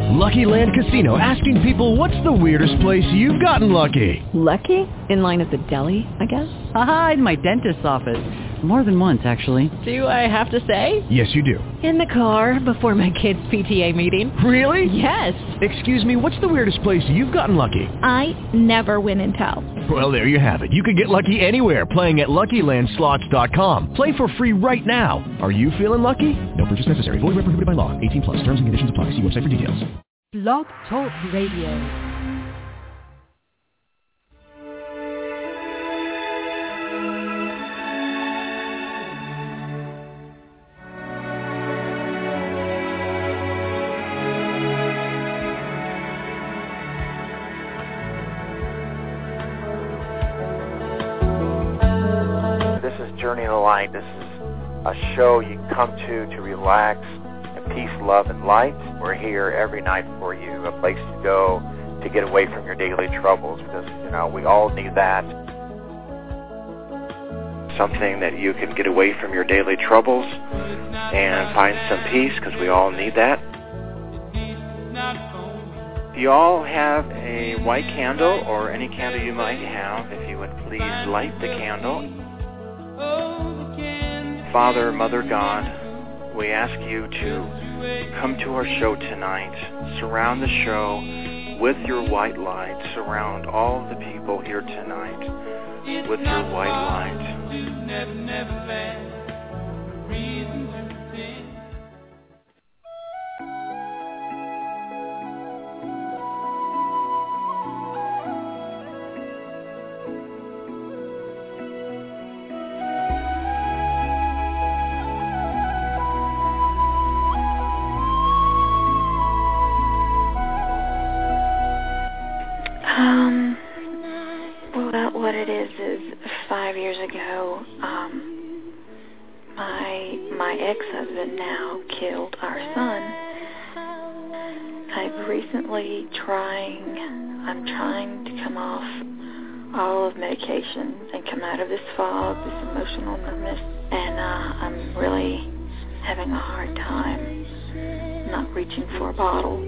Lucky Land Casino, asking people, what's the weirdest place you've gotten lucky? Lucky? In line at the deli, I guess? Aha, in my dentist's office. More than once, actually. Do I have to say? Yes, you do. In the car before my kids' PTA meeting. Really? Yes. Excuse me, what's the weirdest place you've gotten lucky? I never win and tell. Well, there you have it. You can get lucky anywhere, playing at LuckyLandSlots.com. Play for free right now. Are you feeling lucky? No purchase necessary. Void where prohibited by law. 18 plus. Terms and conditions apply. See website for details. Blog Talk Radio. Journey in the Light. This is a show you can come to relax in peace, love, and light. We're here every night for you, a place to go to get away from your daily troubles, because, we all need that. Something that you can get away from your daily troubles and find some peace, because we all need that. If you all have a white candle, or any candle you might have, if you would please light the candle. Father, Mother God, we ask you to come to our show tonight. Surround the show with your white light. Surround all of the people here tonight with your white light. What it is 5 years ago, my ex-husband now killed our son. I'm trying to come off all of medication and come out of this fog, this emotional numbness, and I'm really having a hard time not reaching for a bottle.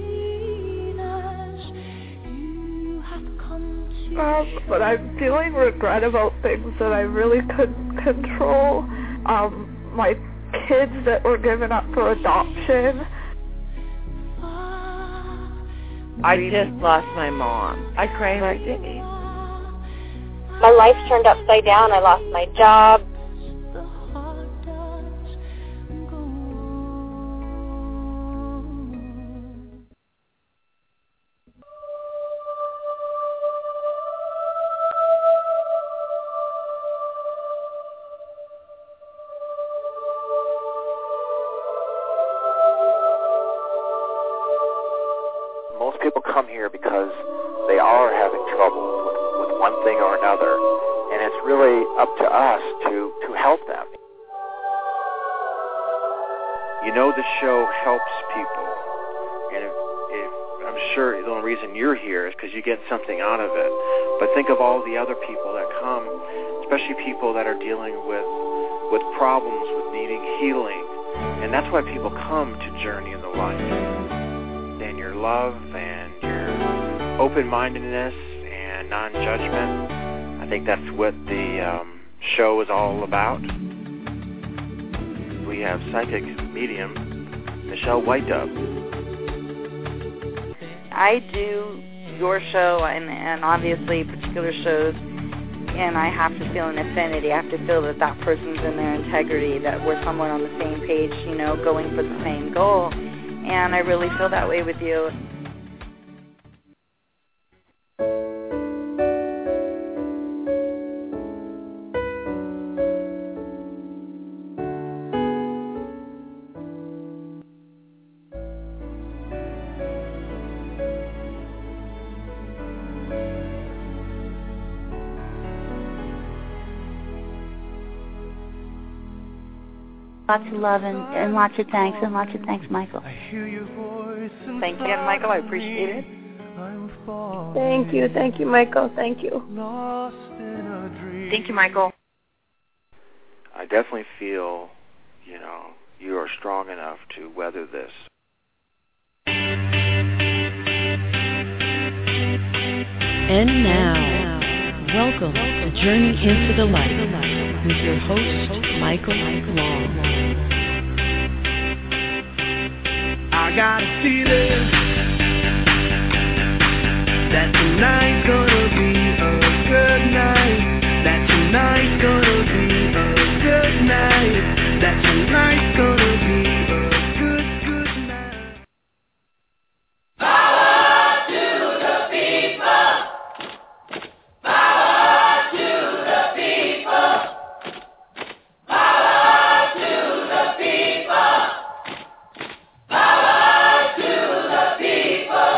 But I'm feeling regret about things that I really couldn't control. My kids that were given up for adoption. I just lost my mom. I cried every day. My life turned upside down. I lost my job. Most people come here because they are having trouble with one thing or another, and it's really up to us to help them. The show helps people, and if I'm sure the only reason you're here is because you get something out of it. But think of all the other people that come, especially people that are dealing with problems, with needing healing, and that's why people come to Journey in the Light. And your love and your open-mindedness and non-judgment, I think that's what the show is all about. We have psychic medium Michelle Whitedove. I do your show and obviously particular shows, and I have to feel an affinity. I have to feel that person's in their integrity, that we're somewhat on the same page, going for the same goal. And I really feel that way with you. Lots of love and lots of thanks, Michael. Thank you again, Michael. I appreciate it. Thank you, Michael. Thank you. Thank you, Michael. I definitely feel, you are strong enough to weather this. And now, welcome to Journey into the Light with your host, Michael Long. I got a feeling that tonight's gonna be a good night. That tonight's gonna be a good night. That tonight's gonna be a good night. Power to the people. Power to the people. Power to the people. Power to the people.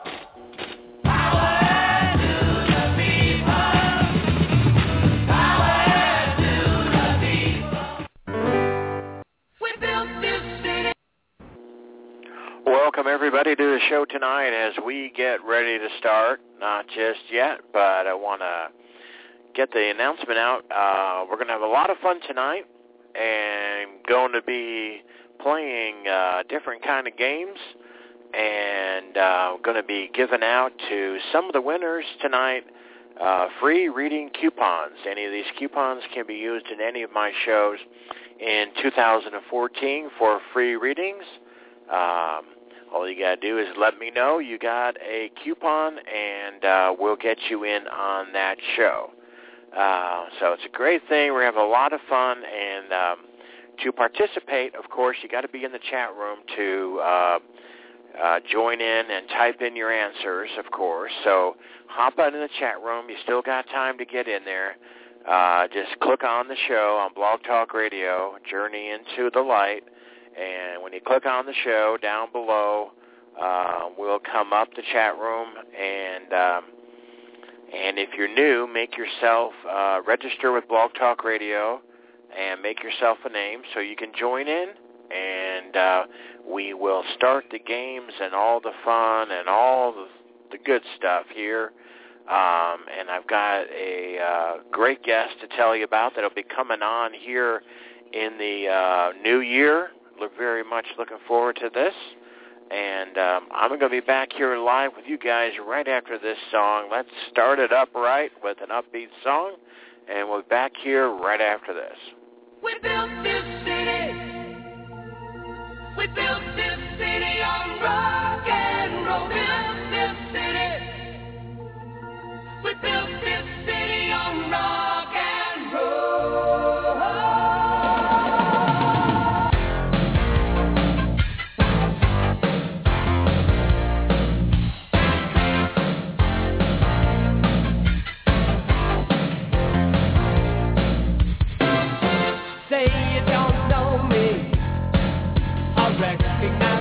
Welcome everybody to the show tonight as we get ready to start. Not just yet, but I want to get the announcement out. We're going to have a lot of fun tonight and going to be playing different kind of games and going to be giving out to some of the winners tonight free reading coupons. Any of these coupons can be used in any of my shows in 2014 for free readings. All you got to do is let me know you got a coupon, and we'll get you in on that show. So it's a great thing. We're having a lot of fun, and to participate, of course, you got to be in the chat room to join in and type in your answers, of course. So hop out in the chat room. You still got time to get in there. Just click on the show on Blog Talk Radio, Journey into the Light. And when you click on the show, down below, we'll come up the chat room. And if you're new, make yourself register with Blog Talk Radio and make yourself a name so you can join in. And we will start the games and all the fun and all the good stuff here. And I've got a great guest to tell you about that'll be coming on here in the new year. Look very much looking forward to this, and I'm going to be back here live with you guys right after this song. Let's start it up right with an upbeat song, and we'll be back here right after this. We built this city. We built this city on rock and roll. Built this city. We built this city on rock and roll. Say you don't know me, I recognize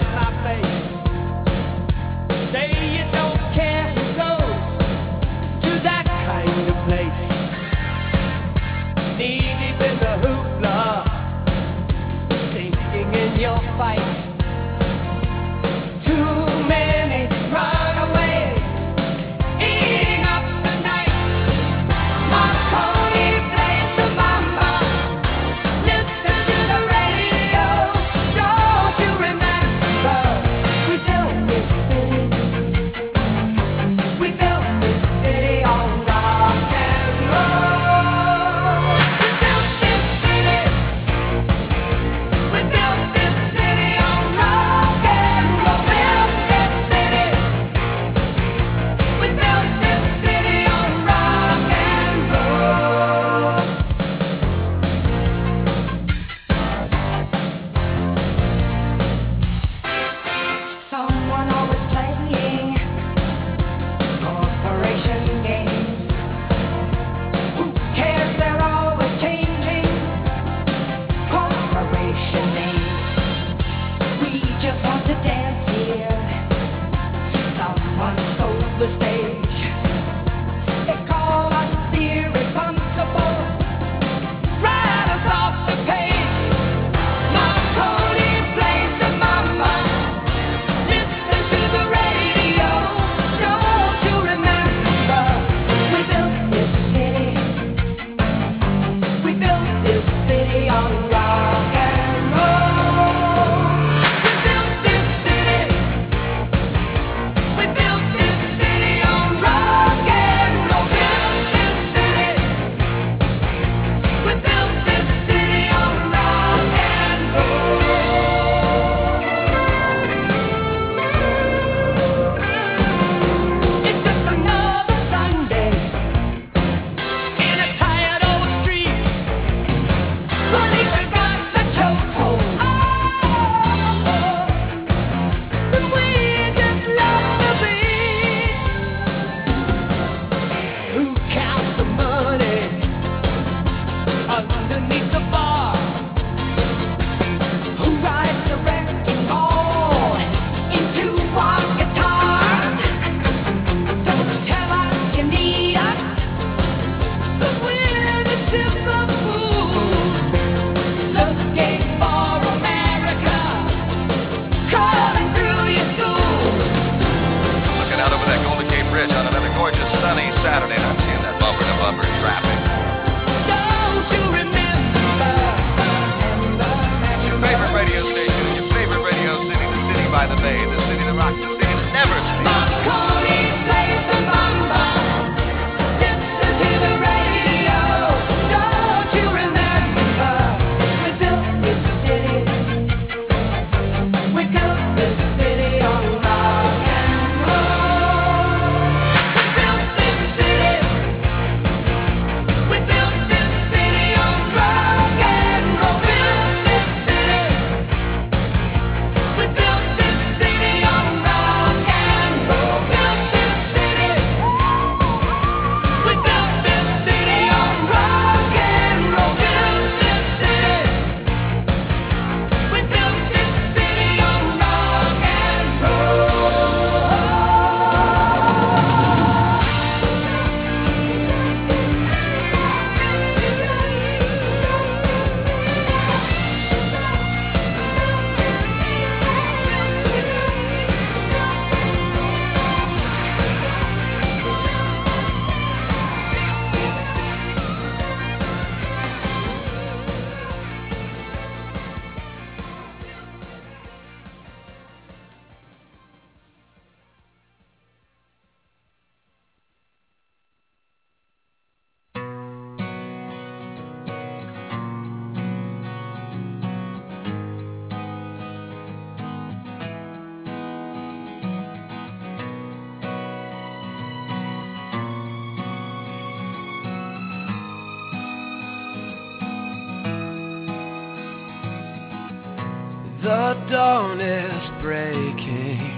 The dawn is breaking,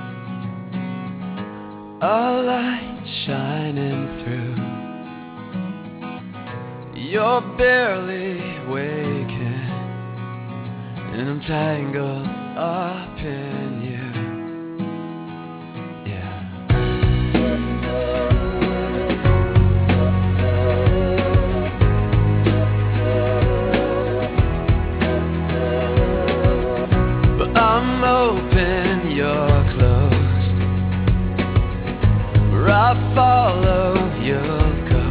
a light shining through. You're barely waking, and I'm tangled up in you. I'm open, you're closed. Where I follow, you'll go.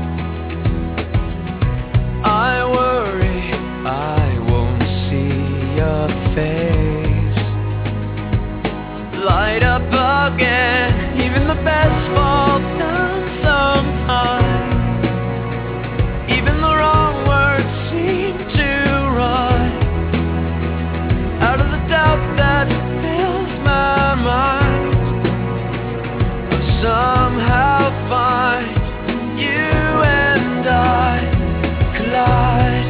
I worry I won't see your face. Light up again, even the best fall down sometimes. Even the wrong words seem to rhyme. Out of the doubt that fills my mind, I'll somehow find you and I collide.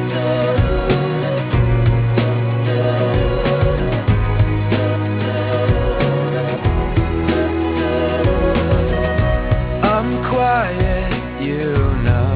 I'm quiet, you know.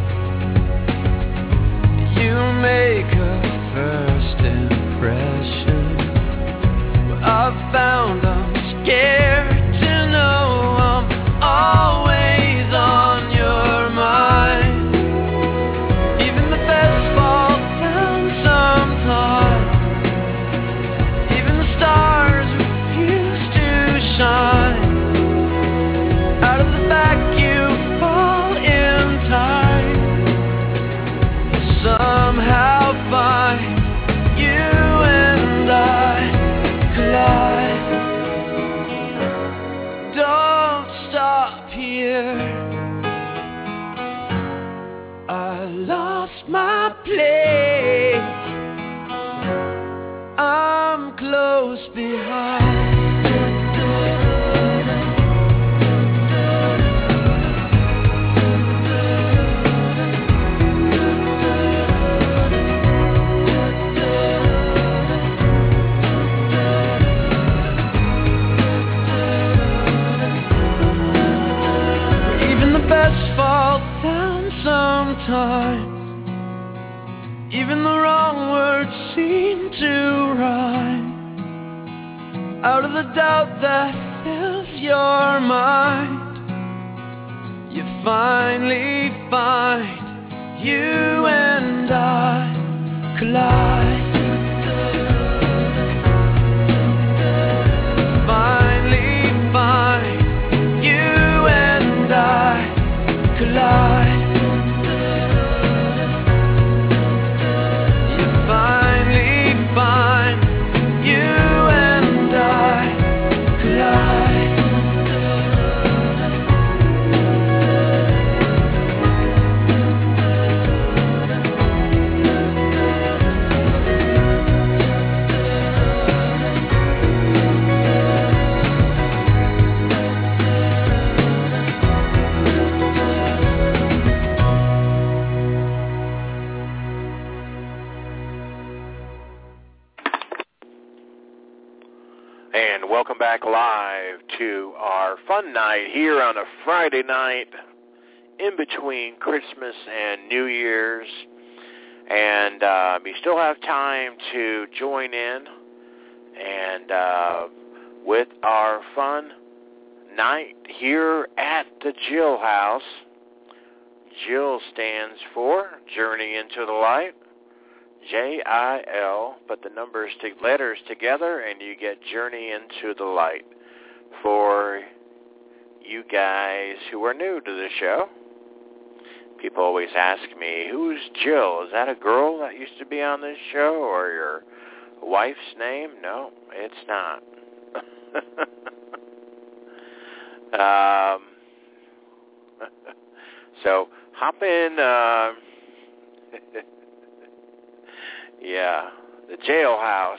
You make a first impression. I've found I'm scared to know I'm always on your mind. Even the best fall down sometimes. Even the stars refuse to shine. Out of the vacuum fall in time. Somehow find you and I collide. Don't stop here. I lost my place. I'm close behind. Fall down sometimes. Even the wrong words seem to rhyme. Out of the doubt that fills your mind, you finally find you and I collide. Finally find you and I collide. You finally find you and I collide. And welcome back live to our fun night here on a Friday night in between Christmas and New Year's. And you still have time to join in and with our fun night here at the Jill House. Jill stands for Journey into the Light. J-I-L, put the letters together, and you get Journey into the Light. For you guys who are new to the show, people always ask me, who's Jill? Is that a girl that used to be on this show, or your wife's name? No, it's not. So hop in. Yeah, the jailhouse.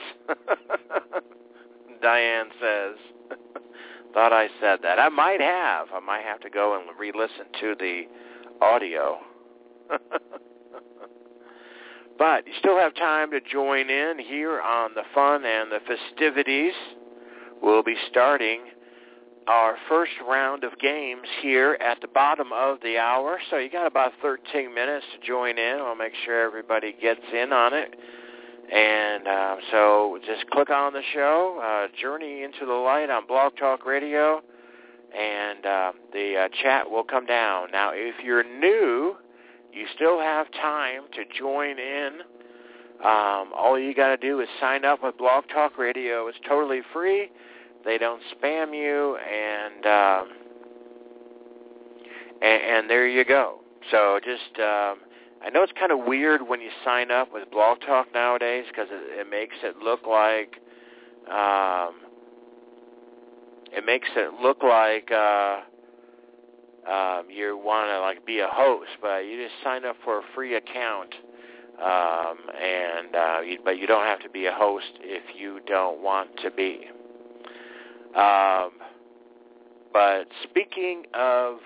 Diane says. Thought I said that. I might have. I might have to go and re-listen to the audio. But you still have time to join in here on the fun and the festivities. We'll be starting our first round of games here at the bottom of the hour. So you got about 13 minutes to join in. I'll make sure everybody gets in on it. And so just click on the show, Journey into the Light on Blog Talk Radio, and the chat will come down. Now, if you're new, you still have time to join in. All you got to do is sign up with Blog Talk Radio. It's totally free. They don't spam you, and there you go. So just, I know it's kind of weird when you sign up with Blog Talk nowadays because it makes it look like, you want to like be a host, but you just sign up for a free account, but you don't have to be a host if you don't want to be. But speaking of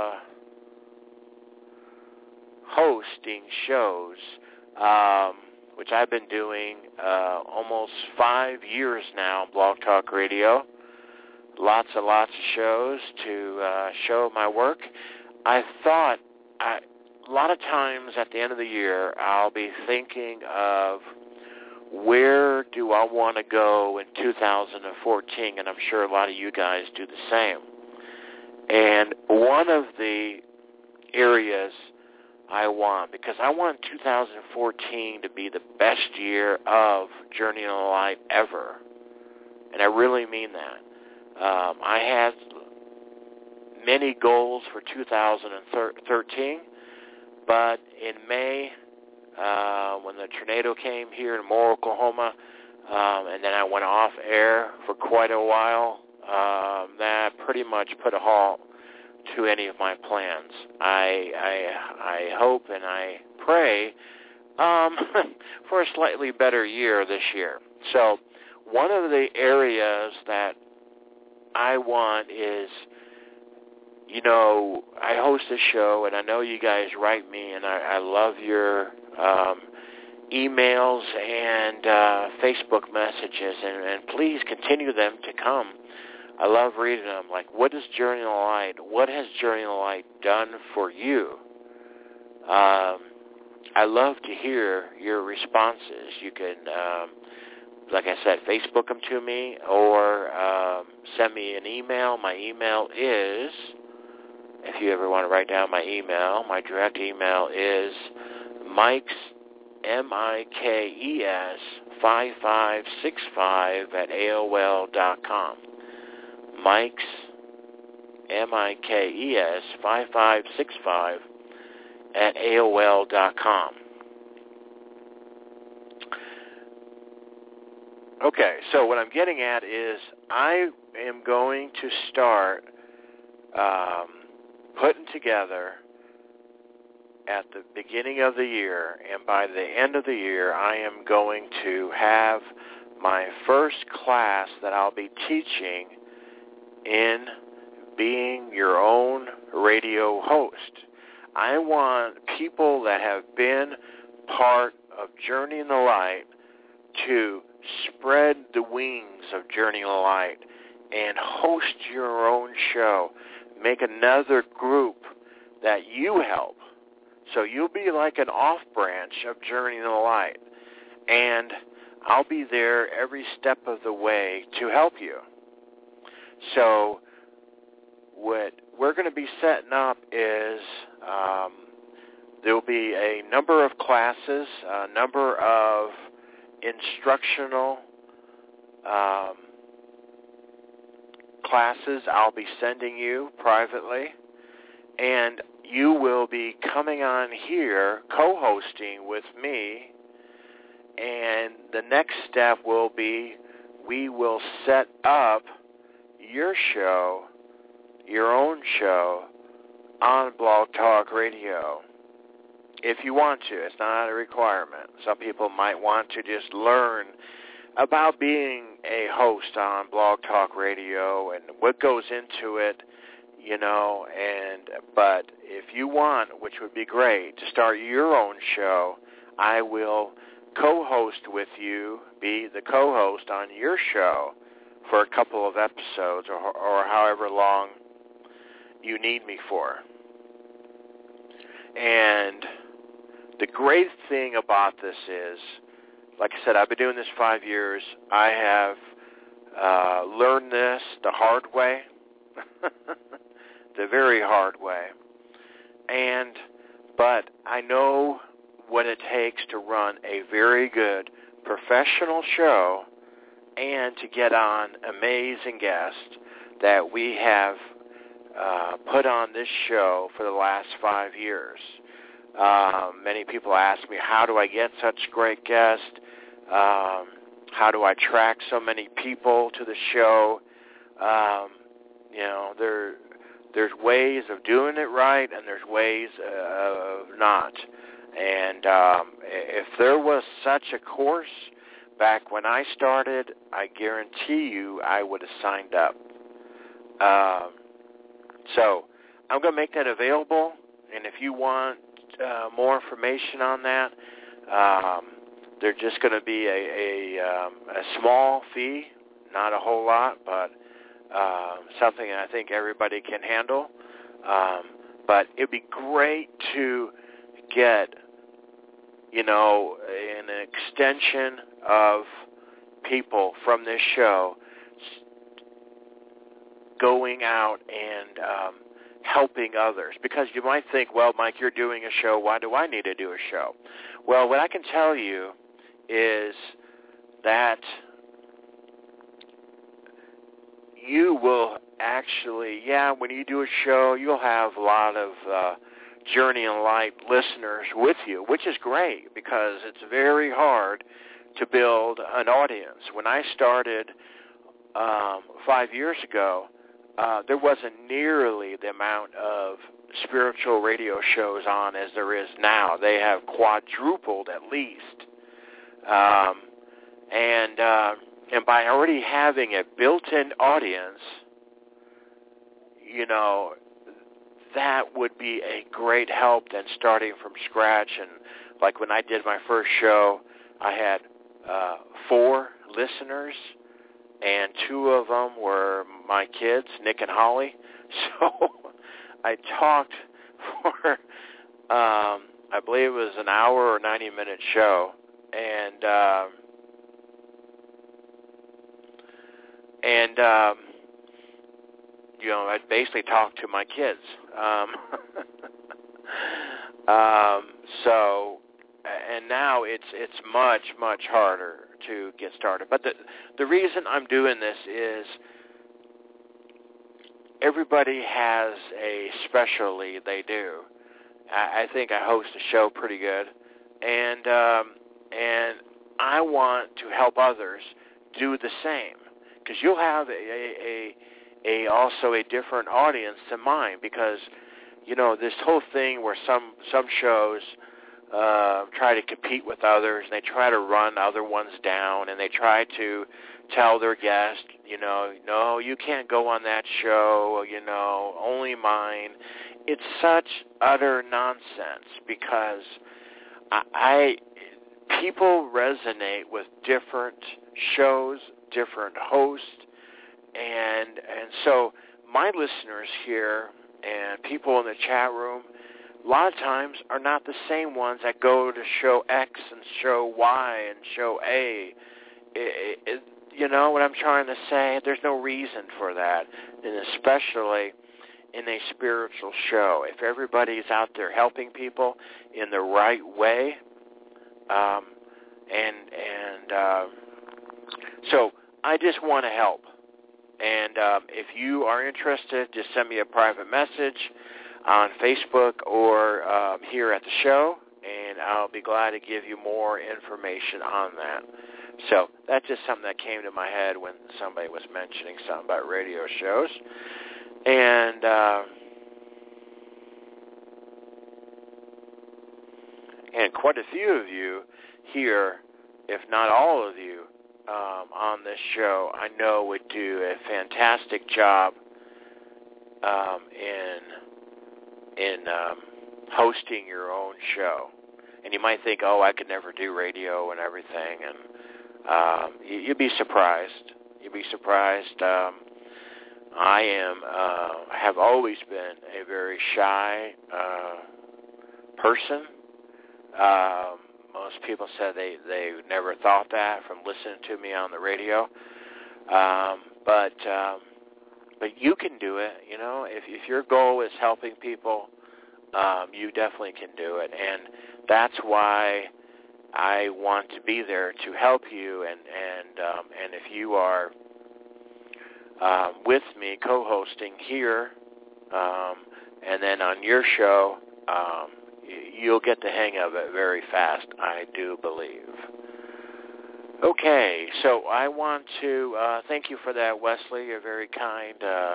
hosting shows, which I've been doing almost 5 years now on Blog Talk Radio, lots and lots of shows to show my work. I thought a lot of times at the end of the year I'll be thinking of where do I want to go in 2014, and I'm sure a lot of you guys do the same. And one of the areas I want, because I want 2014 to be the best year of Journey in the Light ever, and I really mean that. I had many goals for 2013, but in May, when the tornado came here in Moore, Oklahoma, and then I went off air for quite a while, that pretty much put a halt to any of my plans. I hope and I pray for a slightly better year this year. So one of the areas that I want is, I host a show, and I know you guys write me, and I love your emails and Facebook messages, and please continue them to come. I love reading them. Like, what is Journey in the Light? What has Journey in the Light done for you? I love to hear your responses. You can, like I said, Facebook them to me or send me an email. My email is, if you ever want to write down my email, my direct email is Mike's, M-I-K-E-S, 5565 at AOL.com. Mike's, M-I-K-E-S, 5565 at AOL.com. Okay, so what I'm getting at is I am going to start putting together at the beginning of the year, and by the end of the year, I am going to have my first class that I'll be teaching in being your own radio host. I want people that have been part of Journey in the Light to spread the wings of Journey in the Light and host your own show. Make another group that you help. So you'll be like an off-branch of Journey in the Light. And I'll be there every step of the way to help you. So what we're going to be setting up is there'll be a number of classes, a number of instructional classes I'll be sending you privately, and you will be coming on here co-hosting with me, and the next step will be we will set up your show, your own show, on Blog Talk Radio. If you want to, it's not a requirement. Some people might want to just learn about being a host on Blog Talk Radio and what goes into it, but if you want, which would be great, to start your own show, I will co-host with you, be the co-host on your show for a couple of episodes or however long you need me for. And the great thing about this is, like I said, I've been doing this 5 years. I have learned this the hard way, the very hard way. But I know what it takes to run a very good professional show and to get on amazing guests that we have put on this show for the last 5 years. Many people ask me, how do I get such great guests? How do I attract so many people to the show? There's ways of doing it right, and there's ways of not. And if there was such a course back when I started, I guarantee you I would have signed up. So I'm going to make that available, and if you want more information on that, there's just going to be a small fee, not a whole lot, but something I think everybody can handle. But it would be great to get, an extension of people from this show going out and helping others. Because you might think, well, Mike, you're doing a show. Why do I need to do a show? Well, what I can tell you is that you will actually, when you do a show, you'll have a lot of Journey in Light listeners with you, which is great because it's very hard to build an audience. When I started 5 years ago, there wasn't nearly the amount of spiritual radio shows on as there is now. They have quadrupled at least. And by already having a built-in audience, that would be a great help than starting from scratch. And like when I did my first show, I had 4 listeners, and 2 of them were my kids, Nick and Holly. So I talked for, I believe it was an hour or 90-minute show, and I basically talked to my kids. And now it's much, much harder to get started. But the reason I'm doing this is everybody has a specialty they do. I think I host a show pretty good, and I want to help others do the same, because you'll have also a different audience than mine, because this whole thing where some shows try to compete with others, and they try to run other ones down, and they try to tell their guests, no, you can't go on that show, only mine. It's such utter nonsense, because people resonate with different shows, different hosts, and so my listeners here and people in the chat room a lot of times are not the same ones that go to show X and show Y and show A. You know what I'm trying to say? There's no reason for that, and especially in a spiritual show. If everybody's out there helping people in the right way, so I just want to help. And if you are interested, just send me a private message on Facebook or here at the show, and I'll be glad to give you more information on that. So that's just something that came to my head when somebody was mentioning something about radio shows. And quite a few of you here, if not all of you, on this show, I know would do a fantastic job in hosting your own show. And you might think, oh, I could never do radio and everything, and you'd be surprised. You'd be surprised. I have always been a very shy person. Most people said they never thought that from listening to me on the radio. But you can do it. You know, if your goal is helping people, you definitely can do it. And that's why I want to be there to help you. And if you are with me co-hosting here, and then on your show, you'll get the hang of it very fast, I do believe. Okay, so I want to thank you for that, Wesley. You're very kind.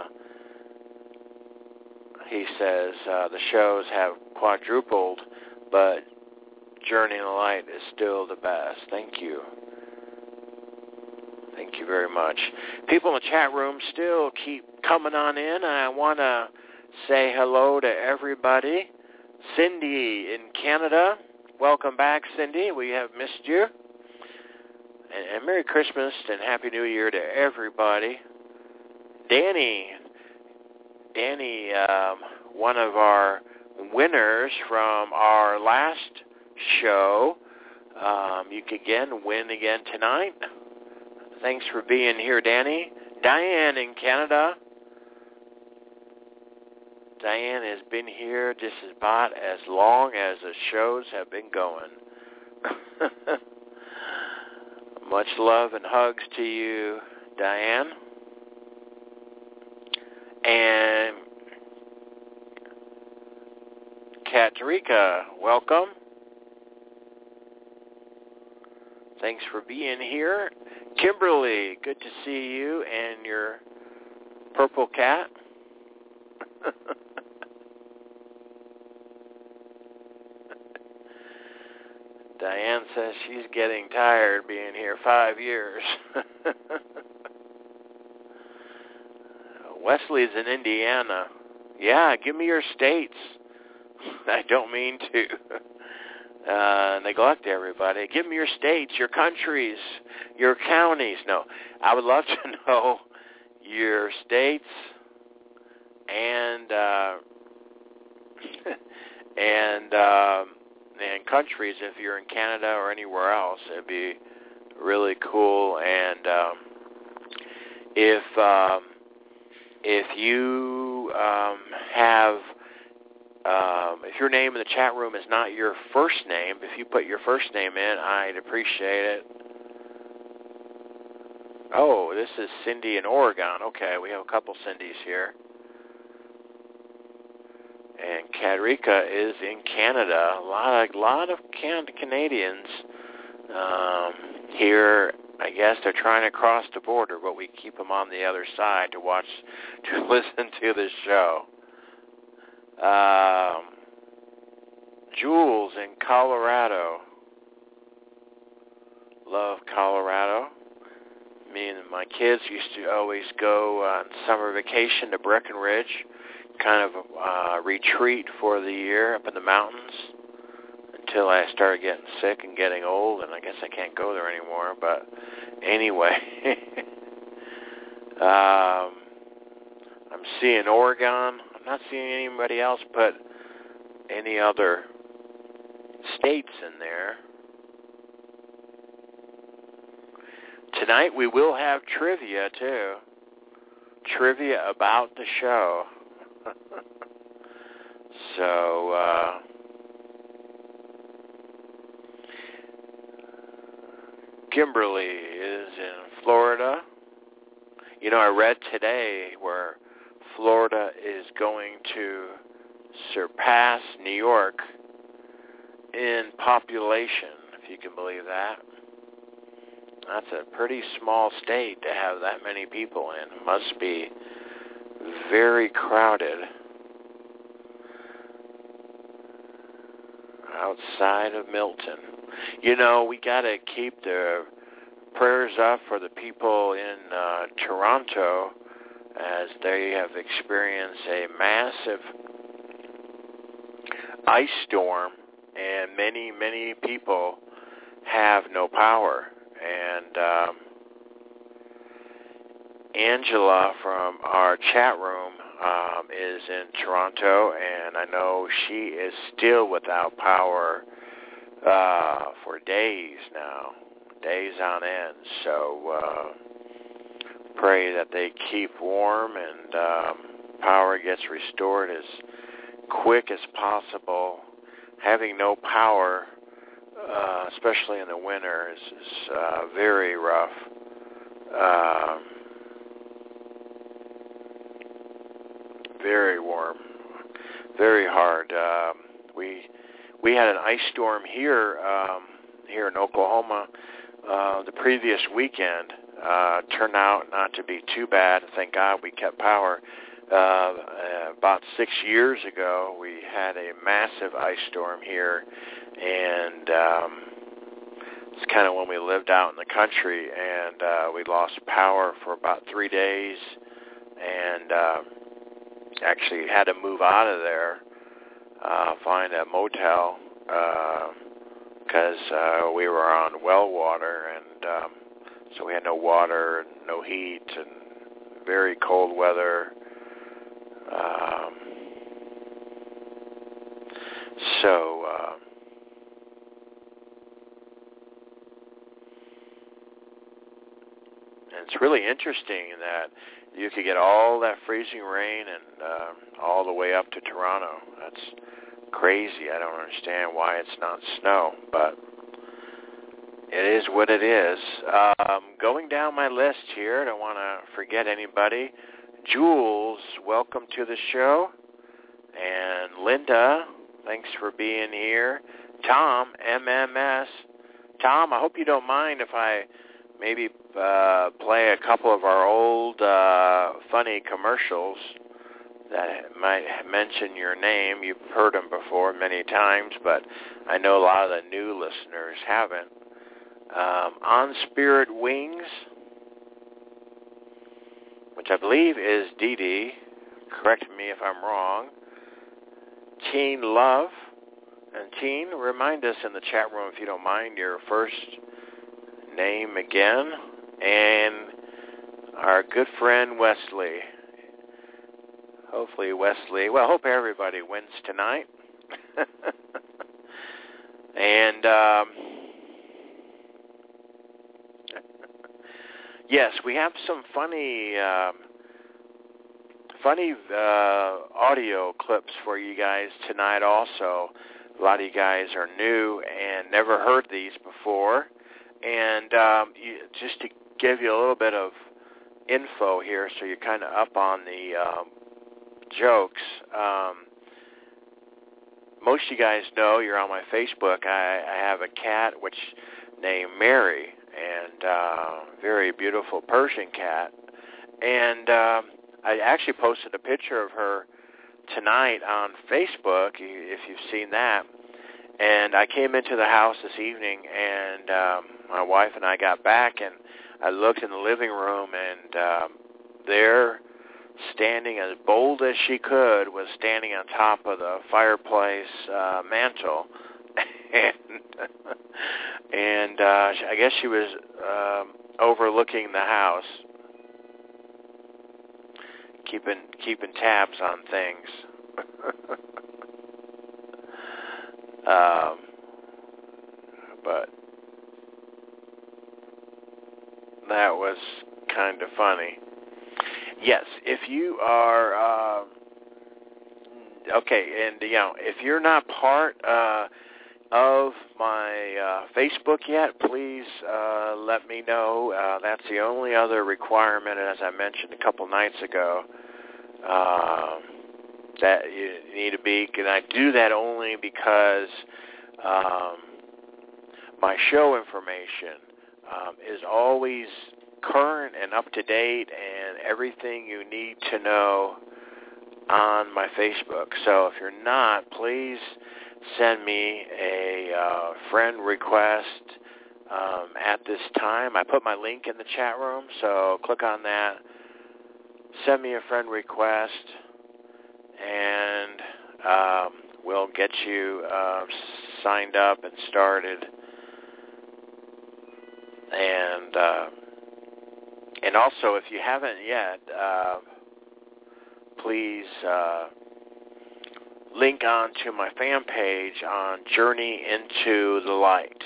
He says the shows have quadrupled, but Journey in the Light is still the best. Thank you. Thank you very much. People in the chat room still keep coming on in, and I want to say hello to everybody. Cindy in Canada, welcome back, Cindy. We have missed you. And Merry Christmas and Happy New Year to everybody. Danny, one of our winners from our last show. You can win again tonight. Thanks for being here, Danny. Diane in Canada. Diane has been here just about as long as the shows have been going. Much love and hugs to you, Diane. And Katarika, welcome. Thanks for being here. Kimberly, good to see you and your purple cat. Diane says she's getting tired being here 5 years. Wesley's in Indiana. Yeah, give me your states. I don't mean to neglect everybody. Give me your states, your countries, your counties. No, I would love to know your states and countries if you're in Canada or anywhere else. It'd be really cool. And if you have if your name in the chat room is not your first name, if you put your first name in, I'd appreciate it. Oh, this is Cindy in Oregon. Okay, we have a couple Cindys here. And Katarika is in Canada. A lot of Canadians here. I guess they're trying to cross the border, but we keep them on the other side to listen to the show. Jules in Colorado. Love Colorado. Me and my kids used to always go on summer vacation to Breckenridge, kind of a retreat for the year up in the mountains until I started getting sick and getting old, and I guess I can't go there anymore. But anyway, I'm seeing Oregon. I'm not seeing anybody else put any other states in there. Tonight we will have trivia, too. Trivia about the show. So, Kimberly is in Florida. You know, I read today where Florida is going to surpass New York in population, if you can believe that. That's a pretty small state to have that many people in. It must be very crowded outside of Milton. You know, we got to keep the prayers up for the people in Toronto as they have experienced a massive ice storm and many, many people have no power. And Angela from our chat room is in Toronto, and I know she is still without power for days now, days on end. So pray that they keep warm and power gets restored as quick as possible. Having no power, especially in the winter, is very rough. Very warm, very hard. We had an ice storm here in Oklahoma the previous weekend. Turned out not to be too bad. Thank God we kept power. About 6 years ago, we had a massive ice storm here, and it's kind of when we lived out in the country, and we lost power for about 3 days, and actually had to move out of there, find a motel, because we were on well water, and so we had no water, and no heat, and very cold weather. And it's really interesting that you could get all that freezing rain and all the way up to Toronto. That's crazy. I don't understand why it's not snow, but it is what it is. Going down my list here, I don't want to forget anybody. Jules, welcome to the show. And Linda, thanks for being here. Tom, MMS. Tom, I hope you don't mind if I maybe play a couple of our old funny commercials that might mention your name. You've heard them before many times, but I know a lot of the new listeners haven't. On Spirit Wings, which I believe is Dee Dee. Correct me if I'm wrong. Teen Love. And Teen, remind us in the chat room, if you don't mind, your first name again. And our good friend Wesley. Hopefully Wesley, well, I hope everybody wins tonight. And yes, we have some funny audio clips for you guys tonight also. A lot of you guys are new and never heard these before. And just to give you a little bit of info here so you're kind of up on the jokes. Most of you guys know, you're on my Facebook, I have a cat named Mary, and very beautiful Persian cat. And I actually posted a picture of her tonight on Facebook, if you've seen that. And I came into the house this evening, and my wife and I got back, and I looked in the living room, and there, standing as bold as she could, was standing on top of the fireplace mantle. And I guess she was overlooking the house, keeping tabs on things. But that was kind of funny. Yes, if you are okay, and if you're not part of my Facebook yet, please let me know. That's the only other requirement, as I mentioned a couple nights ago, that you need to be. And I do that only because my show information is always current and up to date, and everything you need to know on my Facebook. So if you're not, please send me a friend request at this time. I put my link in the chat room, so click on that. Send me a friend request, and we'll get you signed up and started. And also, if you haven't yet, please link on to my fan page on Journey into the Light.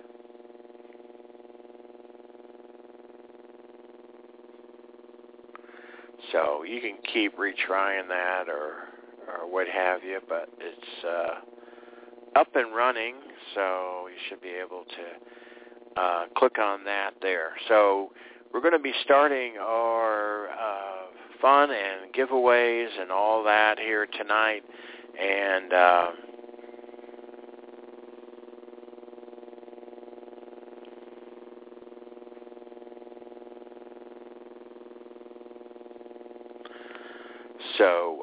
So you can keep retrying that or what have you, but it's up and running, so you should be able to click on that there. So we're going to be starting our fun and giveaways and all that here tonight, and so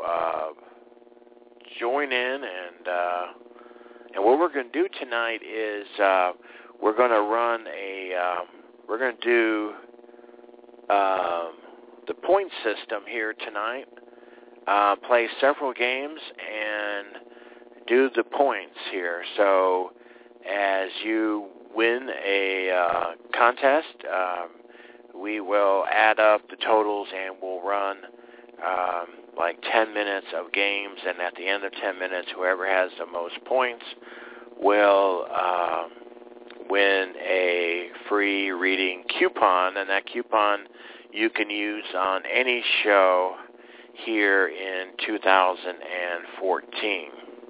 join in, and what we're going to do tonight is we're going to run we're going to do the point system here tonight, play several games and do the points here. So as you win a contest, we will add up the totals and we'll run like 10 minutes of games, and at the end of 10 minutes, whoever has the most points will win a free reading coupon, and that coupon you can use on any show here in 2014.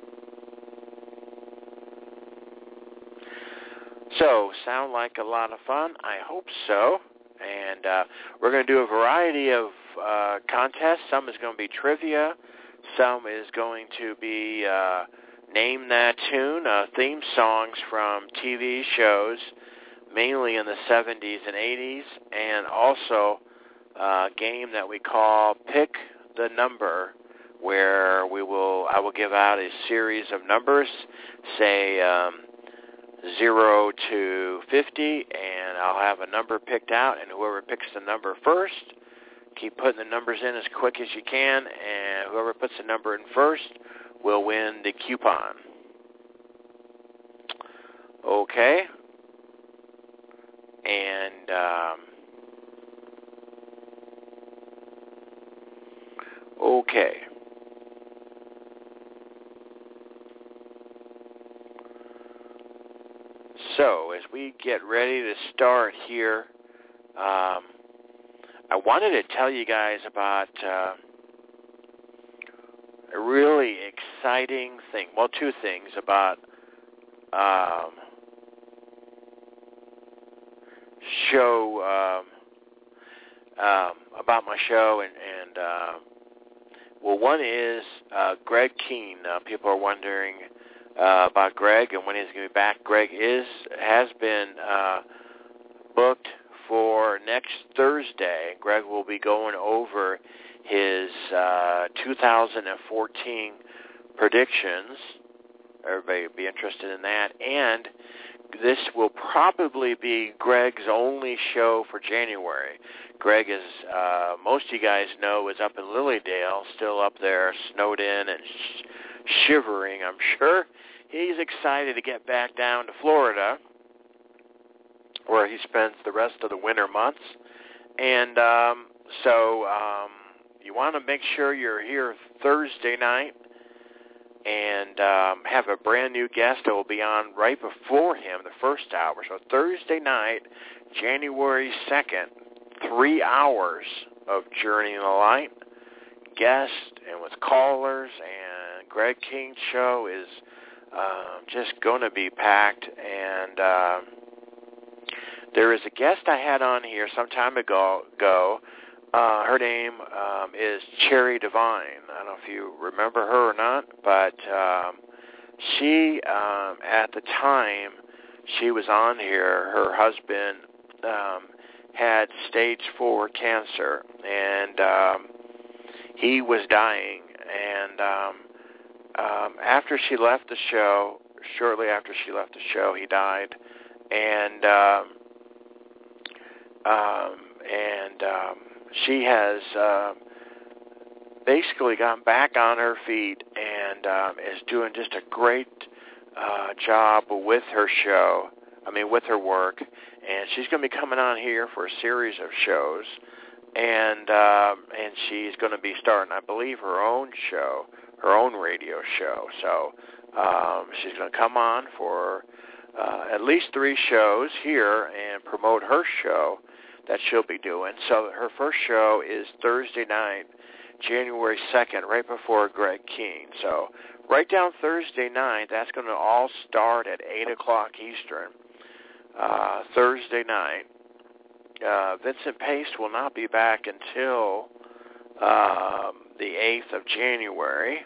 So, sound like a lot of fun? I hope so. And we're going to do a variety of contests. Some is going to be trivia. Some is going to be Name That Tune, theme songs from TV shows, mainly in the 70s and 80s, and also a game that we call Pick the Number, where I will give out a series of numbers, say 0 to 50, and I'll have a number picked out, and whoever picks the number first, keep putting the numbers in as quick as you can, and whoever puts the number in first will win the coupon. Okay? And okay. So, as we get ready to start here, I wanted to tell you guys about a really exciting thing. Well, two things about about my show, and well, one is Greg Keene. People are wondering about Greg and when he's going to be back. Greg has been booked for next Thursday. Greg will be going over his 2014 predictions. Everybody will be interested in that. And this will probably be Greg's only show for January. Greg is, most of you guys know, is up in Lilydale, still up there, snowed in and shivering, I'm sure. He's excited to get back down to Florida, where he spends the rest of the winter months. And so you want to make sure you're here Thursday night and have a brand new guest that will be on right before him, the first hour. So Thursday night, January 2nd, 3 hours of Journey in the Light, guest and with callers, and Greg King's show is just going to be packed. And there is a guest I had on here some time ago. Her name is Cherry Devine. I don't know if you remember her or not, but she, at the time she was on here, her husband had stage 4 cancer, and he was dying. And after she left the show, shortly after she left the show, he died. And she has basically gotten back on her feet and is doing just a great job with her show. With her work, and she's going to be coming on here for a series of shows, and she's going to be starting, I believe, her own show, her own radio show. So she's going to come on for at least 3 shows here and promote her show that she'll be doing. So her first show is Thursday night, January 2nd, right before Greg Keen. So write down Thursday night. That's going to all start at 8 o'clock Eastern. Thursday night. Vincent Pace will not be back until the 8th of January.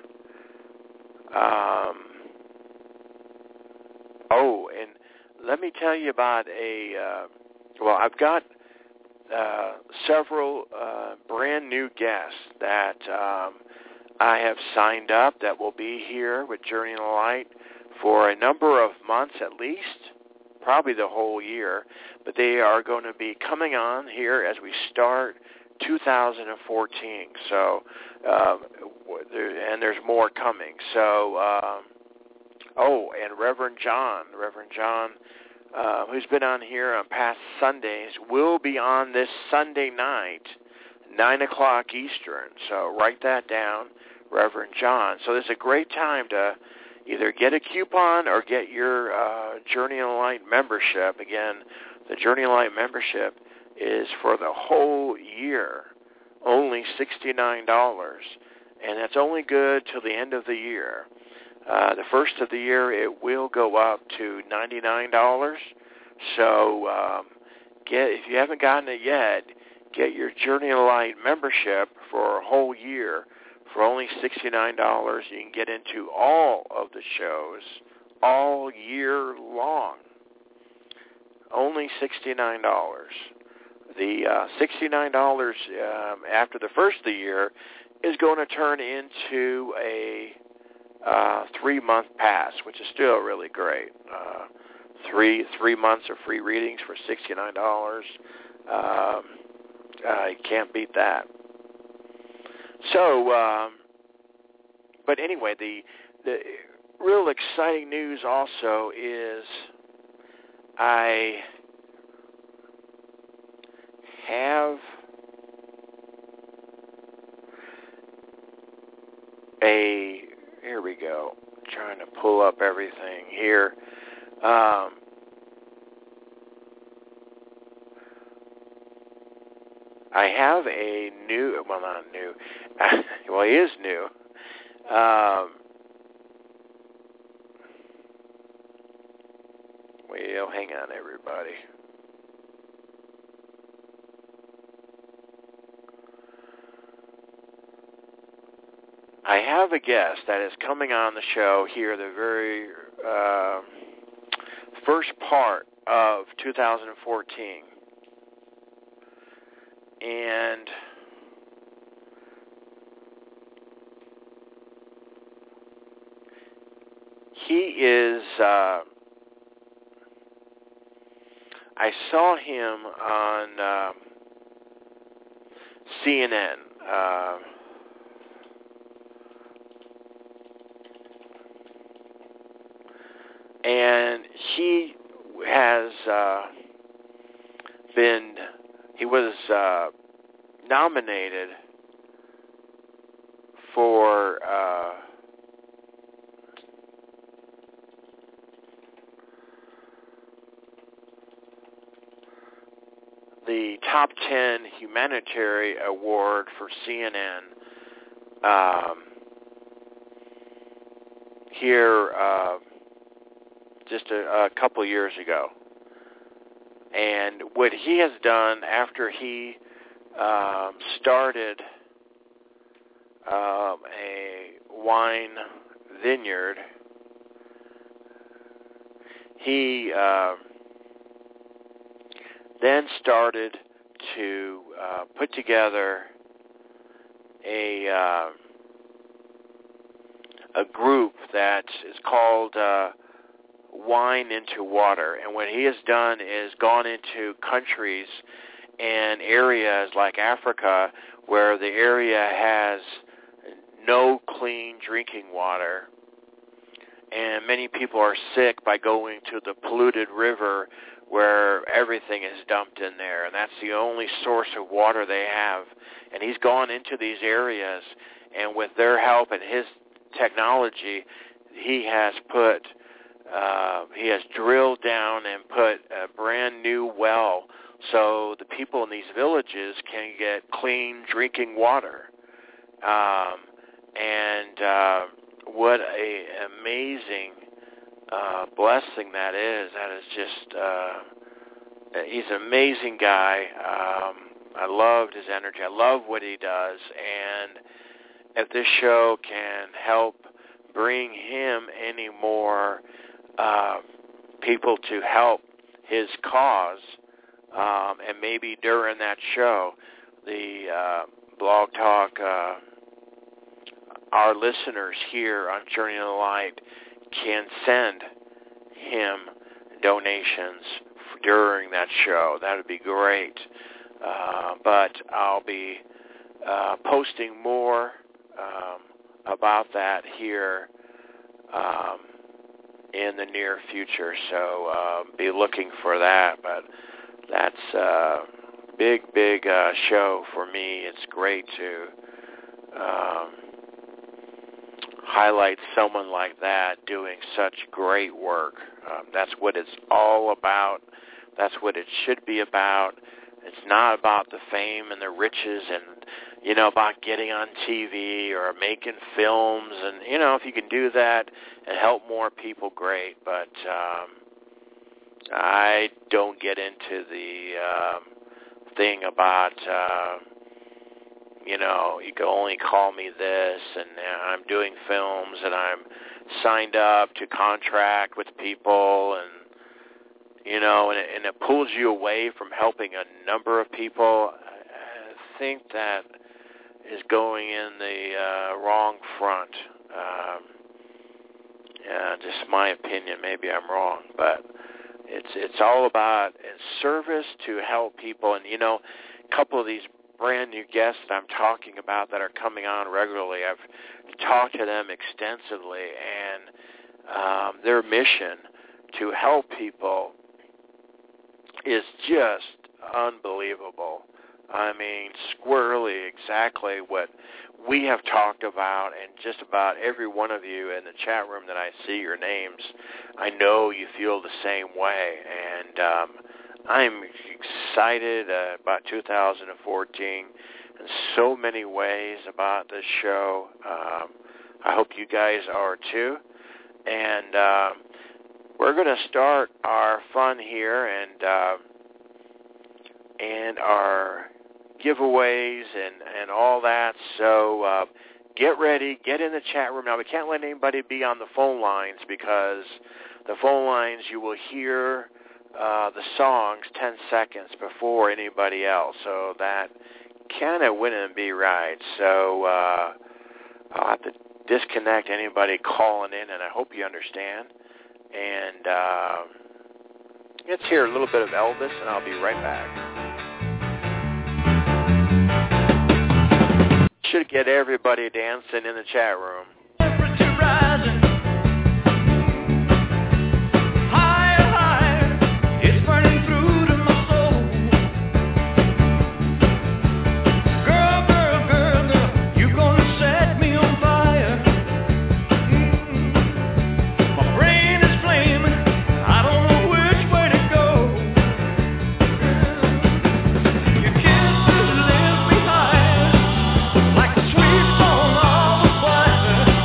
And let me tell you about I've got several brand new guests that I have signed up that will be here with Journey in the Light for a number of months at least, probably the whole year, but they are going to be coming on here as we start 2014. So, and there's more coming. So, and Reverend John, who's been on here on past Sundays, will be on this Sunday night, 9 o'clock Eastern. So write that down, Reverend John. So this is a great time to either get a coupon or get your Journey in the Light membership. Again, the Journey in the Light membership is for the whole year, only $69, and that's only good till the end of the year. The first of the year, it will go up to $99. So if you haven't gotten it yet, get your Journey in the Light membership for a whole year. For only $69, you can get into all of the shows all year long. Only $69. The $69 after the first of the year is going to turn into a 3-month pass, which is still really great. 3 months of free readings for $69. You can't beat that. So, but anyway, the real exciting news also is I have here we go, trying to pull up everything here. I have a new, well, not new, well, he is new. Well, hang on, everybody. I have a guest that is coming on the show here the very first part of 2014. And he is, I saw him on CNN. And he has he was nominated for the top 10 humanitarian award for CNN here just a couple years ago. And what he has done after he started a wine vineyard, he then started to put together a group that is called Wine into Water. And what he has done is gone into countries and areas like Africa where the area has no clean drinking water, and many people are sick by going to the polluted river where everything is dumped in there, and that's the only source of water they have. And he's gone into these areas, and with their help and his technology, he has drilled down and put a brand new well so the people in these villages can get clean drinking water. What a amazing blessing that is. That is just, he's an amazing guy. I loved his energy. I love what he does. And if this show can help bring him any more people to help his cause, and maybe during that show, the Blog Talk, our listeners here on Journey to the Light can send him donations during that show. That would be great. But I'll be posting more about that here in the near future. So be looking for that. But that's a big show for me. It's great to highlight someone like that doing such great work. That's what it's all about. That's what it should be about. It's not about the fame and the riches and, about getting on TV or making films. And, if you can do that and help more people, great. But I don't get into the thing about, you can only call me this, and I'm doing films, and I'm signed up to contract with people, and and it pulls you away from helping a number of people. I think that is going in the wrong front. Just my opinion. Maybe I'm wrong, but it's all about service to help people. And a couple of these brand new guests that I'm talking about that are coming on regularly, I've talked to them extensively, and their mission to help people is just unbelievable. I mean, squarely exactly what we have talked about, and just about every one of you in the chat room that I see your names, I know you feel the same way, and I'm excited about 2014 in so many ways about this show. I hope you guys are too. And we're going to start our fun here and our giveaways and all that. So get ready, get in the chat room. Now, we can't let anybody be on the phone lines because the phone lines, you will hear the songs 10 seconds before anybody else. So that kind of wouldn't be right. So I'll have to disconnect anybody calling in, and I hope you understand. And let's hear a little bit of Elvis, and I'll be right back. Should get everybody dancing in the chat room. Temperature rising. Like a sweet song of a fire.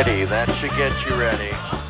Ready. That should get you ready.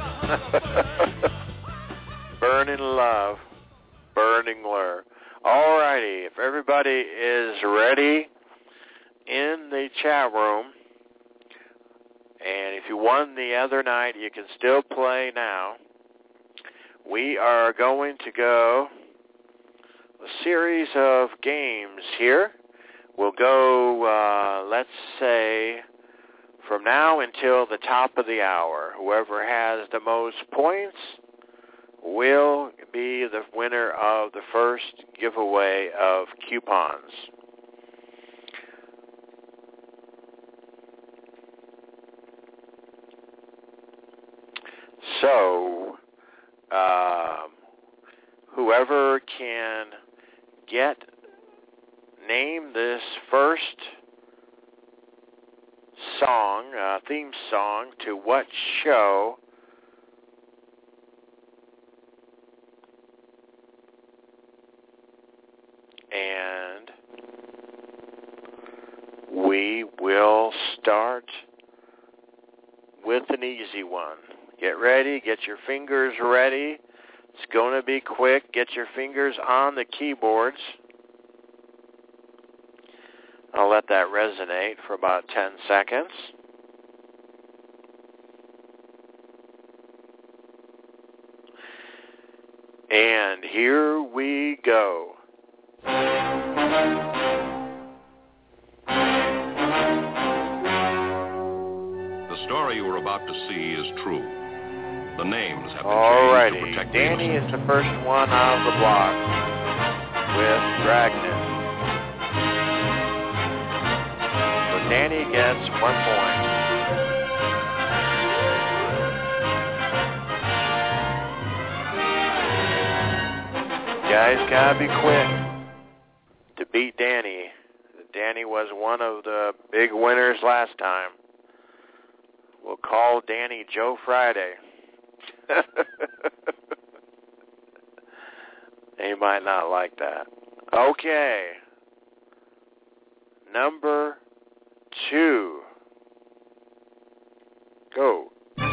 Burning love. Burning lure. All righty. If everybody is ready in the chat room, and if you won the other night, you can still play now. We are going to go a series of games here. We'll go, let's say, from now until the top of the hour. Whoever has the most points will be the winner of the first giveaway of coupons. So, whoever can name this first song, theme song to what show, and we will start with an easy one. Get ready. Get your fingers ready. It's going to be quick. Get your fingers on the keyboards. I'll let that resonate for about 10 seconds. And here we go. The story you are about to see is true. The names have been Alrighty. changed to protect Danny is the first one on the block with Dragnet. So Danny gets 1 point. You guys gotta be quick to beat Danny. Danny was one of the big winners last time. We'll call Danny Joe Friday. He might not like that. Okay. Number 2. Go.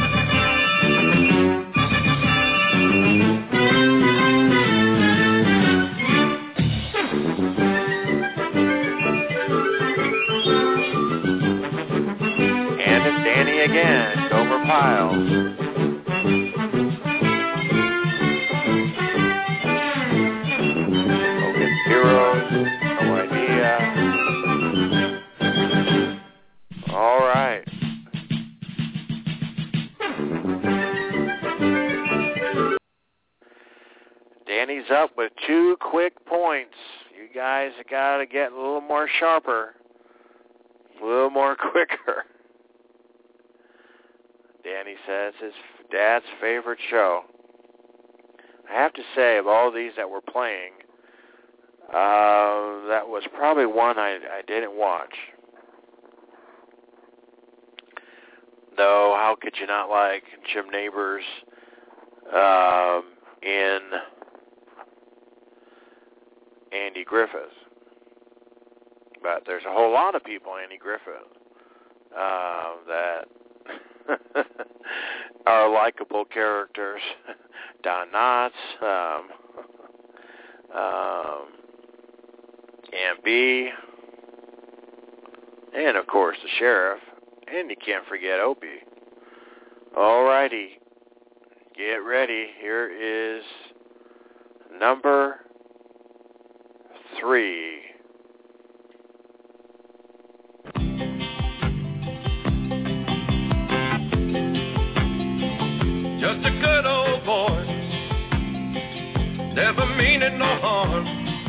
And it's Danny again. Gomer Pyle. Heroes, no idea. All right. Danny's up with 2 quick points. You guys got to get a little more sharper, a little more quicker. Danny says his dad's favorite show. I have to say, of all these that we're playing, that was probably one I didn't watch. Though, how could you not like Jim Nabors in Andy Griffith? But there's a whole lot of people, Andy Griffith, that are likable characters. Don Knotts, Aunt B, and of course the sheriff, and you can't forget Opie. All righty, get ready. Here is number 3. Just a good old boy, never meaning no harm.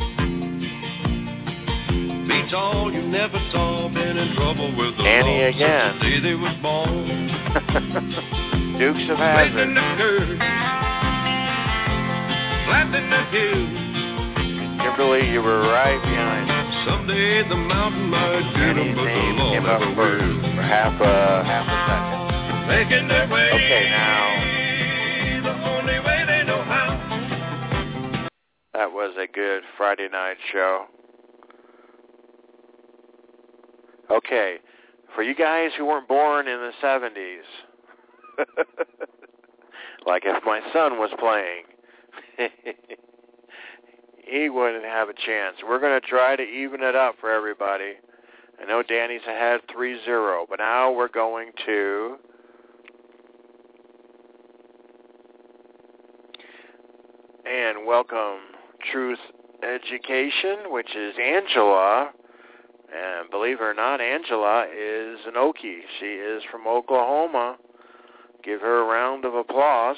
Beats all you never saw, been in trouble with the Annie law again. since the day they was born. Dukes of Hazzard. The curve, flattening the hills. Kimberly, you were right behind him. Someday the mountain might get them, but the law came up never first will. for half a second. Making their way. Okay, now. The only way they know how. That was a good Friday night show. Okay, for you guys who weren't born in the 70s, Like if my son was playing, he wouldn't have a chance. We're going to try to even it up for everybody. I know Danny's ahead 3-0, but now we're going to and welcome Truth Education, which is Angela. And believe it or not, Angela is an Okie. She is from Oklahoma. Give her a round of applause.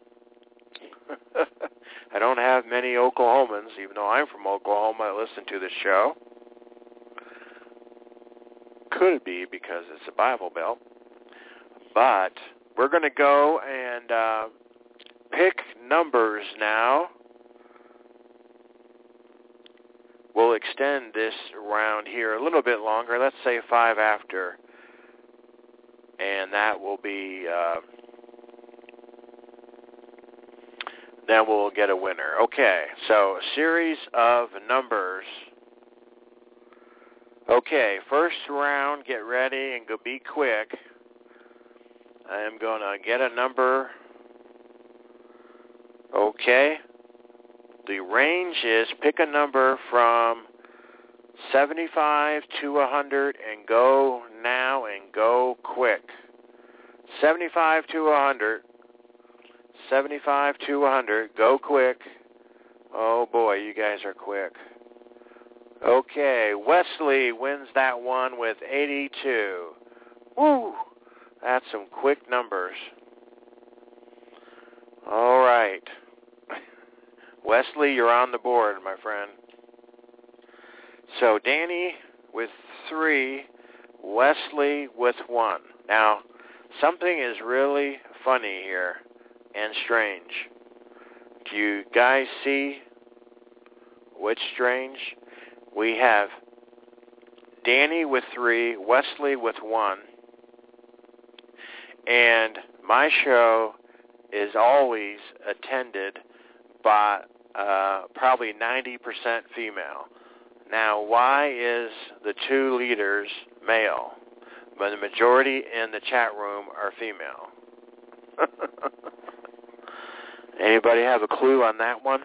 I don't have many Oklahomans, even though I'm from Oklahoma, I listen to this show. Could be because it's a Bible Belt. But we're going to go and pick numbers now. We'll extend this round here a little bit longer. Let's say 5 after. And that will be, then we'll get a winner. Okay, so a series of numbers. Okay, first round, get ready and go be quick. I am going to get a number. Okay. The range is pick a number from 75 to 100 and go now and go quick. 75 to 100. 75 to 100. Go quick. Oh boy, you guys are quick. Okay, Wesley wins that one with 82. Woo! That's some quick numbers. All right. Wesley, you're on the board, my friend. So Danny with 3, Wesley with 1. Now, something is really funny here and strange. Do you guys see what's strange? We have Danny with 3, Wesley with 1, and my show is always attended by probably 90% female. Now, why is the 2 leaders male, but the majority in the chat room are female? Anybody have a clue on that one?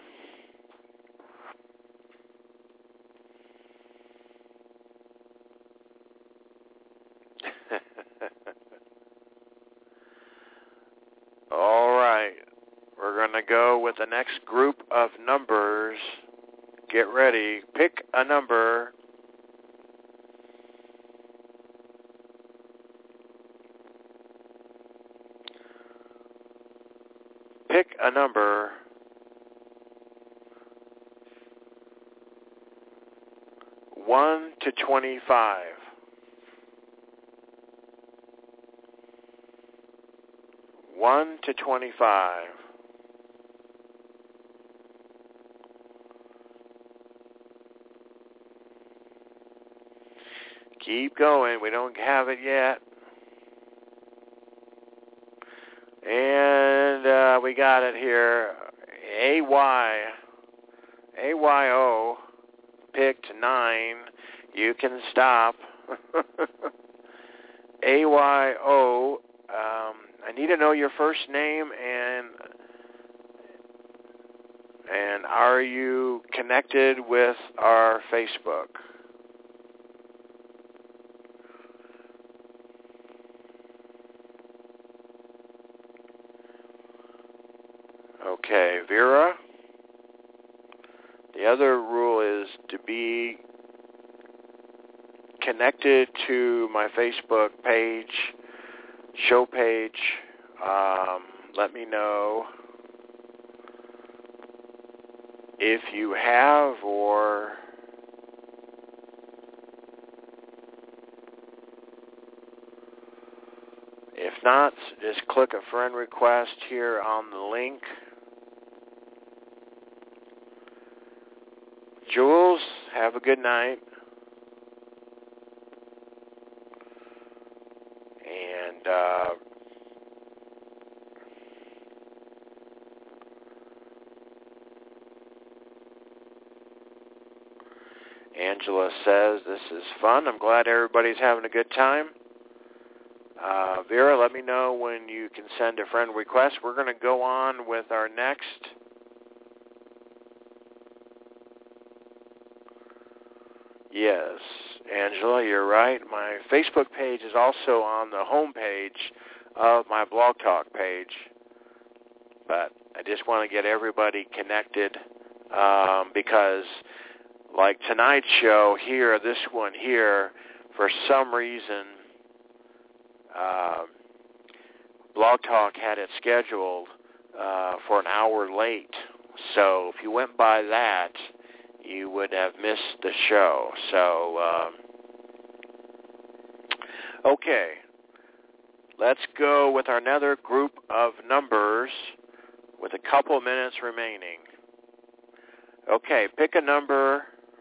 All right. We're going to go with the next group of numbers. Get ready. Pick a number. Pick a number. 1 to 25. 1 to 25. Keep going. We don't have it yet. And we got it here. AYO picked 9. You can stop. AYO. I need to know your first name and are you connected with our Facebook? Okay, Vera. The other rule is to be connected to my Facebook page, show page. Let me know if you have or if not, just click a friend request here on the link. Jules, have a good night. And Angela says, this is fun. I'm glad everybody's having a good time. Vera, let me know when you can send a friend request. We're going to go on with our next. Yes, Angela, you're right. My Facebook page is also on the home page of my Blog Talk page. But I just want to get everybody connected because, like tonight's show here, this one here, for some reason, Blog Talk had it scheduled for an hour late. So if you went by that, you would have missed the show. So, okay. Let's go with another group of numbers with a couple minutes remaining. Okay, pick a number.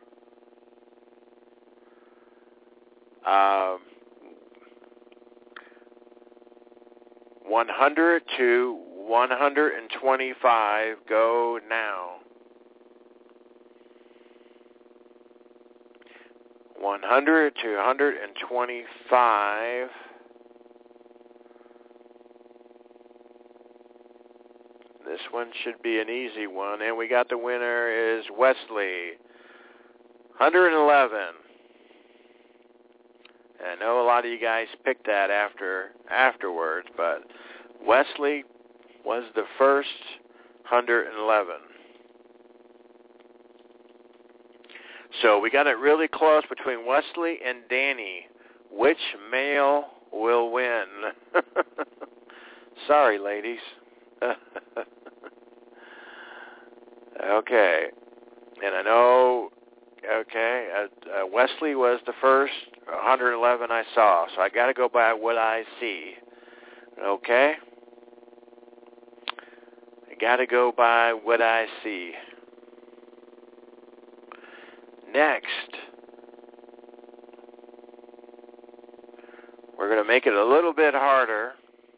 100 to 125. Go now. 100 to 125. This one should be an easy one, and we got the winner is Wesley. 111. And I know a lot of you guys picked that afterwards, but Wesley was the first 111. So we got it really close between Wesley and Danny. Which male will win? Sorry, ladies. Okay. And I know, Wesley was the first 111 I saw, so I got to go by what I see. Okay? I got to go by what I see. Next, we're going to make it a little bit harder.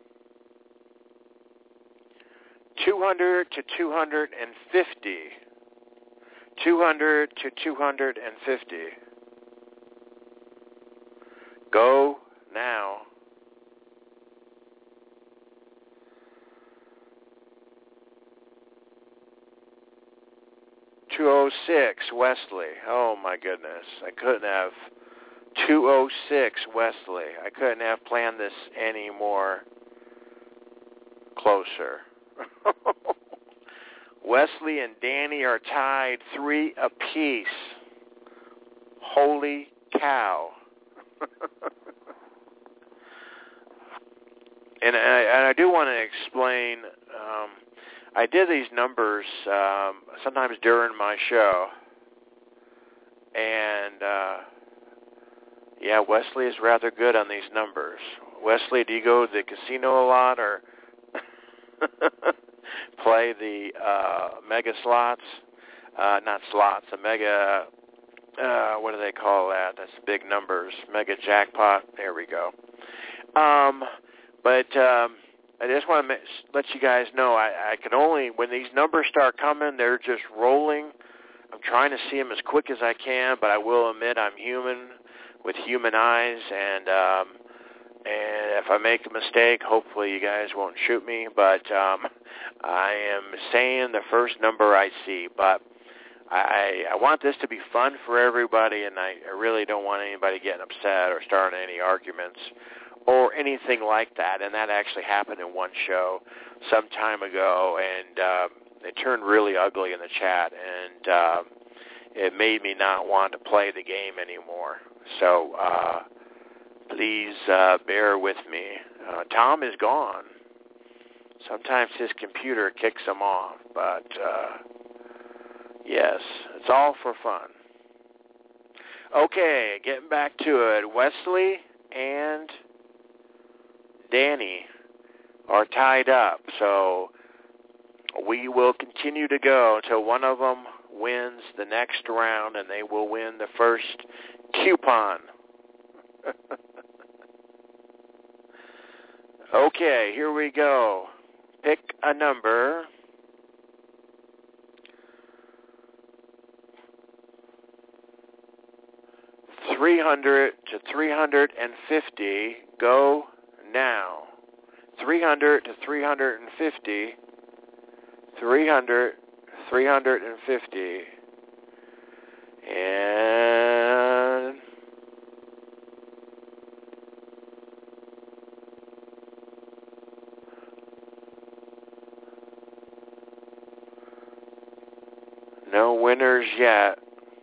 200 to 250. 200 to 250. Go now. 206 Wesley. Oh my goodness. I couldn't have 206 Wesley. I couldn't have planned this any more closer. Wesley and Danny are tied 3 apiece. Holy cow. And I do want to explain, I did these numbers sometimes during my show, and Wesley is rather good on these numbers. Wesley, do you go to the casino a lot or play the mega slots? Not slots, the mega, what do they call that? That's big numbers, mega jackpot. There we go. But I just want to let you guys know, I can only, when these numbers start coming, they're just rolling. I'm trying to see them as quick as I can, but I will admit I'm human with human eyes, and if I make a mistake, hopefully you guys won't shoot me, but I am saying the first number I see, but I want this to be fun for everybody, and I really don't want anybody getting upset or starting any arguments or anything like that. And that actually happened in one show some time ago, and it turned really ugly in the chat, and it made me not want to play the game anymore. So please bear with me. Tom is gone. Sometimes his computer kicks him off, but yes, it's all for fun. Okay, getting back to it. Wesley and Danny are tied up, so we will continue to go until one of them wins the next round, and they will win the first coupon. Okay, here we go. Pick a number. 300 to 350. Go now. 300 to 350. 300, 350. And no winners yet.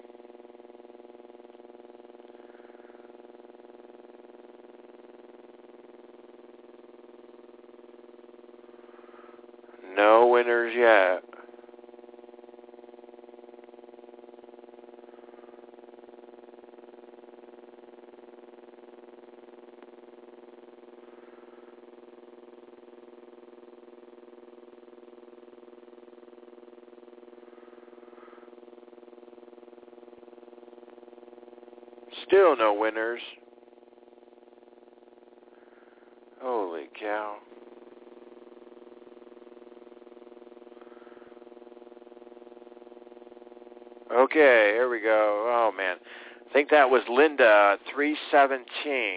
No winners yet. Still no winners. Holy cow. Okay, here we go. Oh, man. I think that was Linda, 317.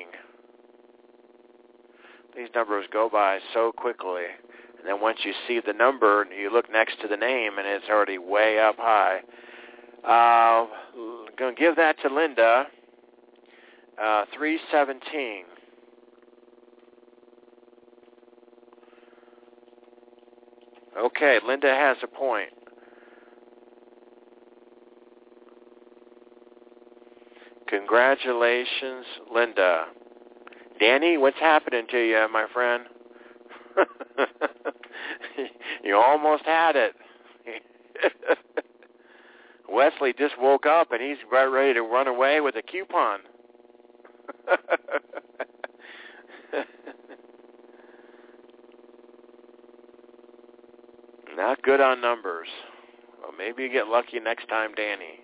These numbers go by so quickly. And then once you see the number, you look next to the name, and it's already way up high. Going to give that to Linda, 317. Okay, Linda has a point. Congratulations, Linda. Danny, what's happening to you, my friend? You almost had it. Wesley just woke up, and he's about ready to run away with a coupon. Not good on numbers. Well, maybe you get lucky next time, Danny.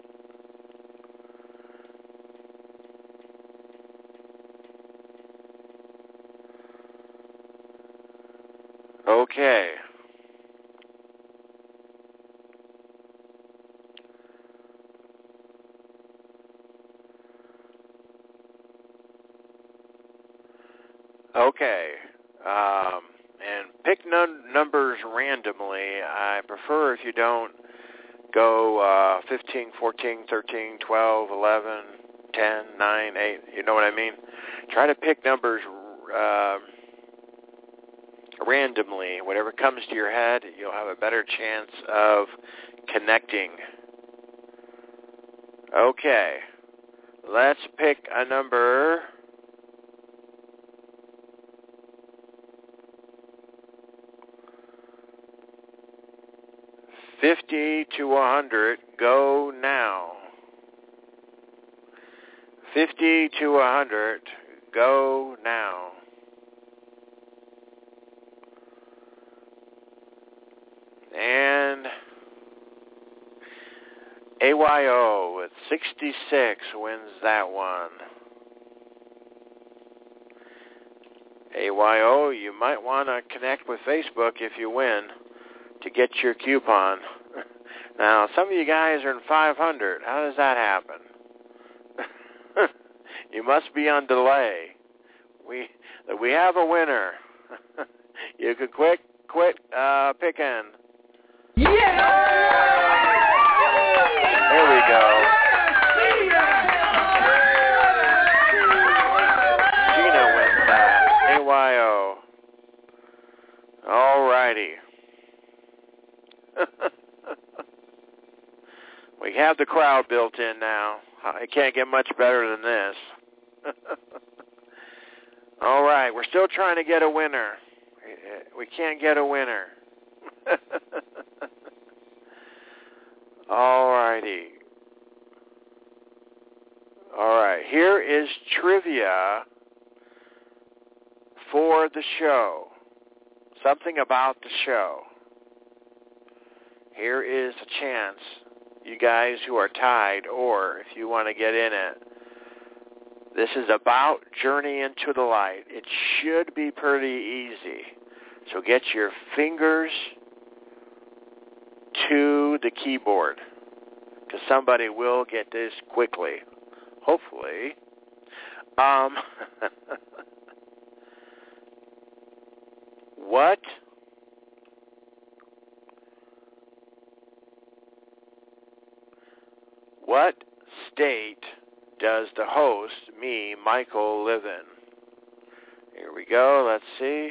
Okay. Okay. And pick numbers randomly. I prefer if you don't go 15, 14, 13, 12, 11, 10, 9, 8. You know what I mean? Try to pick numbers randomly. Whatever comes to your head, you'll have a better chance of connecting. Okay. Let's pick a number. $50 to $100. Go now. $50 to $100. Go now. And AYO with 66 wins that one. AYO, you might want to connect with Facebook if you win to get your coupon. Now, some of you guys are in 500. How does that happen? You must be on delay. We have a winner. You could quit picking. Yeah! There we go. Gina wins that. AYO. All righty. We have the crowd built in now. It can't get much better than this. All right, we're still trying to get a winner. We can't get a winner. All righty. All right, here is trivia for the show. Something about the show. Here is a chance, you guys who are tied, or if you want to get in it. This is about Journey into the Light. It should be pretty easy. So get your fingers to the keyboard, because somebody will get this quickly. Hopefully. state does the host, me, Michael, live in? Here we go. Let's see.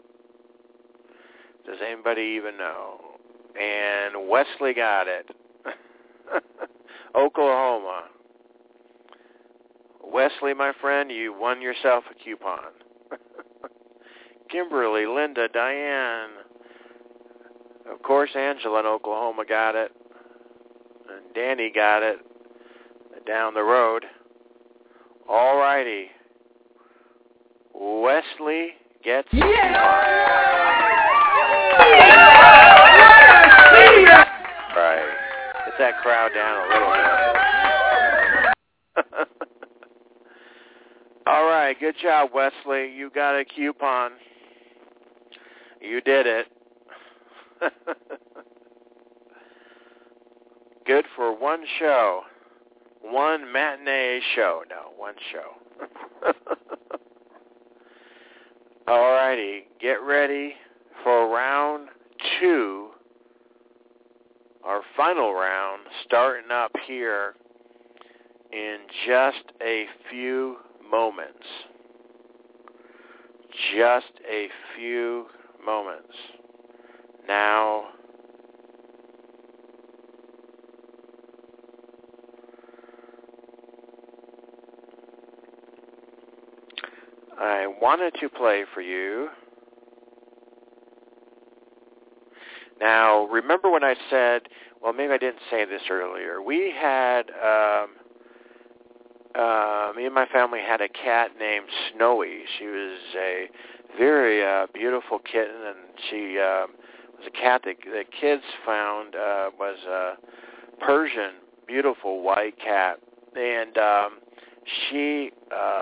Does anybody even know? And Wesley got it. Oklahoma. Wesley, my friend, you won yourself a coupon. Kimberly, Linda, Diane. Of course, Angela in Oklahoma got it. And Danny got it down the road. All righty. Wesley gets... Right. Get that crowd down a little bit. All right. Good job, Wesley. You got a coupon. You did it. Good for one show. One matinee show. No, one show. All righty. Get ready for round 2. Our final round starting up here in just a few moments. Just a few moments. Now, I wanted to play for you. Now, remember when I said, well, maybe I didn't say this earlier. We had, me and my family had a cat named Snowy. She was a very beautiful kitten, and she was a cat that the kids found was a Persian, beautiful white cat. And she...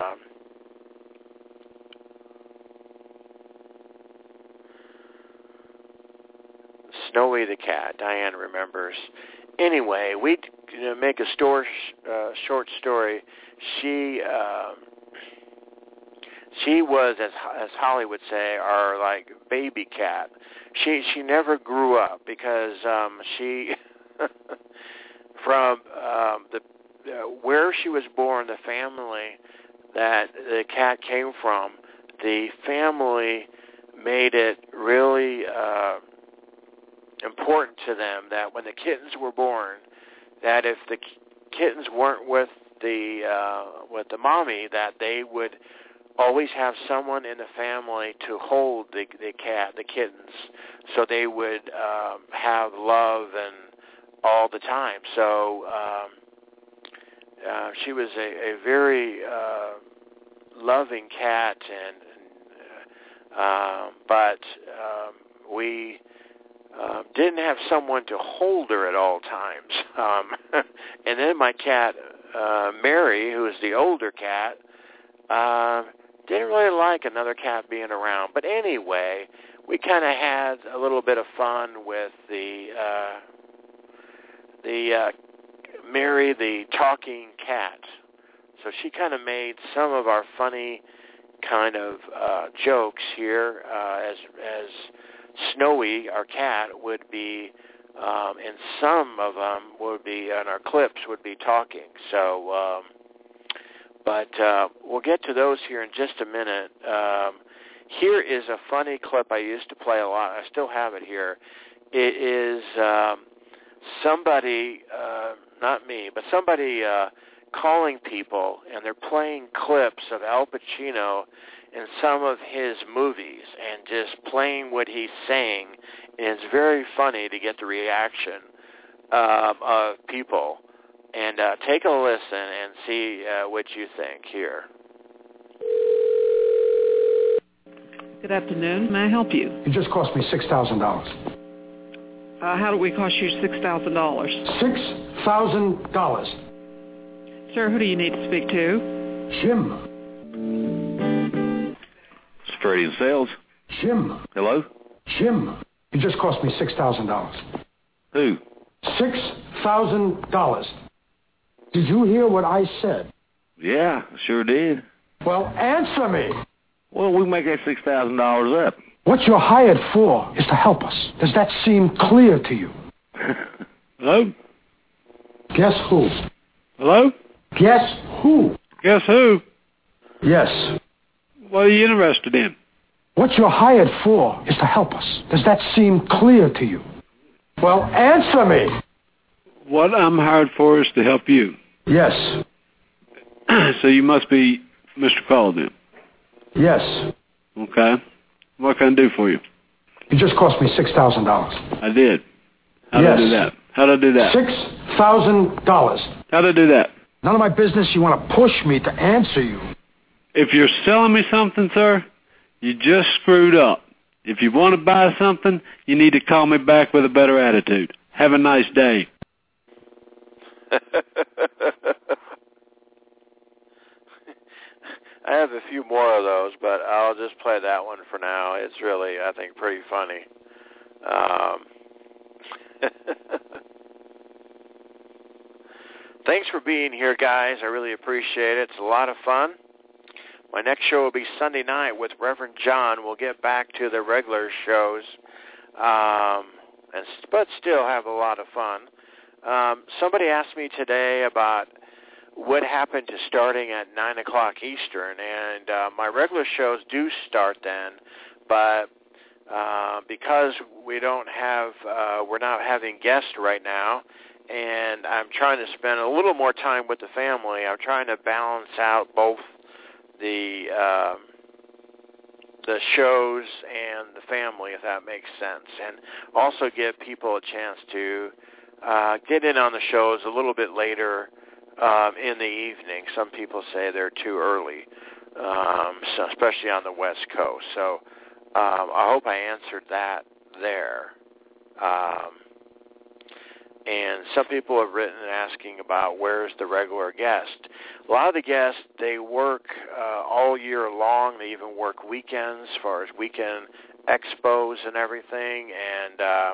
Snowy the cat, Diane remembers. Anyway, we make a short story. She was, as Holly would say, our like baby cat. She never grew up because she from the where she was born, the family that the cat came from, the family made it really important to them that when the kittens were born, that if the kittens weren't with the mommy, that they would always have someone in the family to hold the kittens, so they would have love and all the time. So she was a very loving cat, but we didn't have someone to hold her at all times. And then my cat, Mary, who is the older cat, didn't really like another cat being around. But anyway, we kind of had a little bit of fun with the Mary, the talking cat. So she kind of made some of our funny kind of jokes here as Snowy, our cat, would be, and some of them would be, and our clips would be talking. So, but we'll get to those here in just a minute. Here is a funny clip I used to play a lot. I still have it here. It is somebody, not me, but somebody calling people, and they're playing clips of Al Pacino in some of his movies and just playing what he's saying. And it's very funny to get the reaction of people. And take a listen and see what you think here. Good afternoon. May I help you? It just cost me $6,000. How did we cost you $6,000? $6,000. Sir, who do you need to speak to? Jim. Security and sales. Jim. Hello? Jim. It just cost me $6,000. Who? $6,000. Did you hear what I said? Yeah, sure did. Well, answer me. Well, we make that $6,000 up. What you're hired for is to help us. Does that seem clear to you? Hello? Guess who? Hello? Guess who? Guess who? Yes. What are you interested in? What you're hired for is to help us. Does that seem clear to you? Well, answer me. What I'm hired for is to help you. Yes. So you must be Mr. Call then. Yes. Okay. What can I do for you? You just cost me $6,000. I did. How'd I do that? How'd I do that? $6,000. How'd I do that? None of my business. You want to push me to answer you. If you're selling me something, sir, you just screwed up. If you want to buy something, you need to call me back with a better attitude. Have a nice day. I have a few more of those, but I'll just play that one for now. It's really, I think, pretty funny. Thanks for being here, guys. I really appreciate it. It's a lot of fun. My next show will be Sunday night with Reverend John. We'll get back to the regular shows, but still have a lot of fun. Somebody asked me today about what happened to starting at 9 o'clock Eastern, and my regular shows do start then, but because we don't have, we're not having guests right now, and I'm trying to spend a little more time with the family. I'm trying to balance out both the shows and the family, if that makes sense, and also give people a chance to get in on the shows a little bit later in the evening. Some people say they're too early, so especially on the West Coast. So I hope I answered that there. And some people have written asking about where's the regular guest. A lot of the guests, they work all year long. They even work weekends as far as weekend expos and everything. And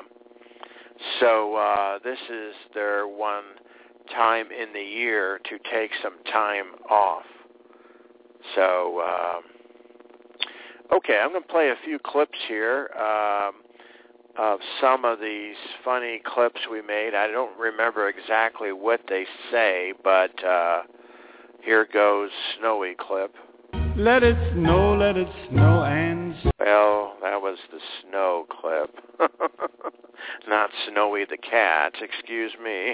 so this is their one time in the year to take some time off. So, okay, I'm going to play a few clips here of some of these funny clips we made. I don't remember exactly what they say, but here goes Snowy clip. Let it snow, and... Well, that was the snow clip. Not Snowy the cat, excuse me.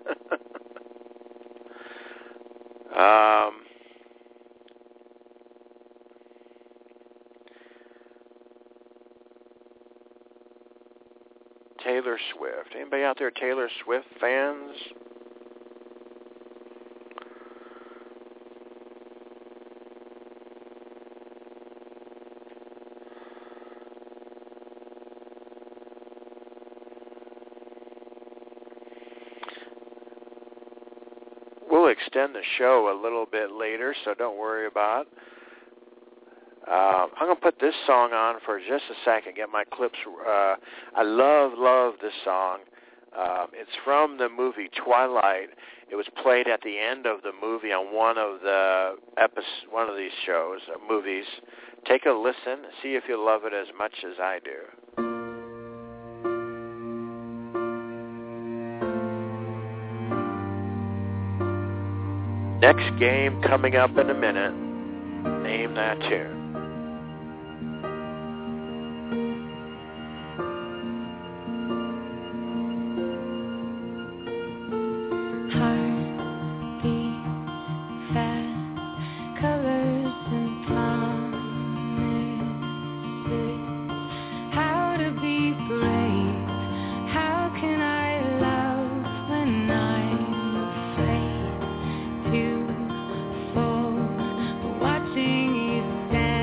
Taylor Swift. Anybody out there Taylor Swift fans? We'll extend the show a little bit later, so don't worry about it. I'm going to put this song on for just a second, get my clips. I love this song. It's from the movie Twilight. It was played at the end of the movie on one of these shows, movies. Take a listen, see if you love it as much as I do. Next game coming up in a minute. Name that tune. Stand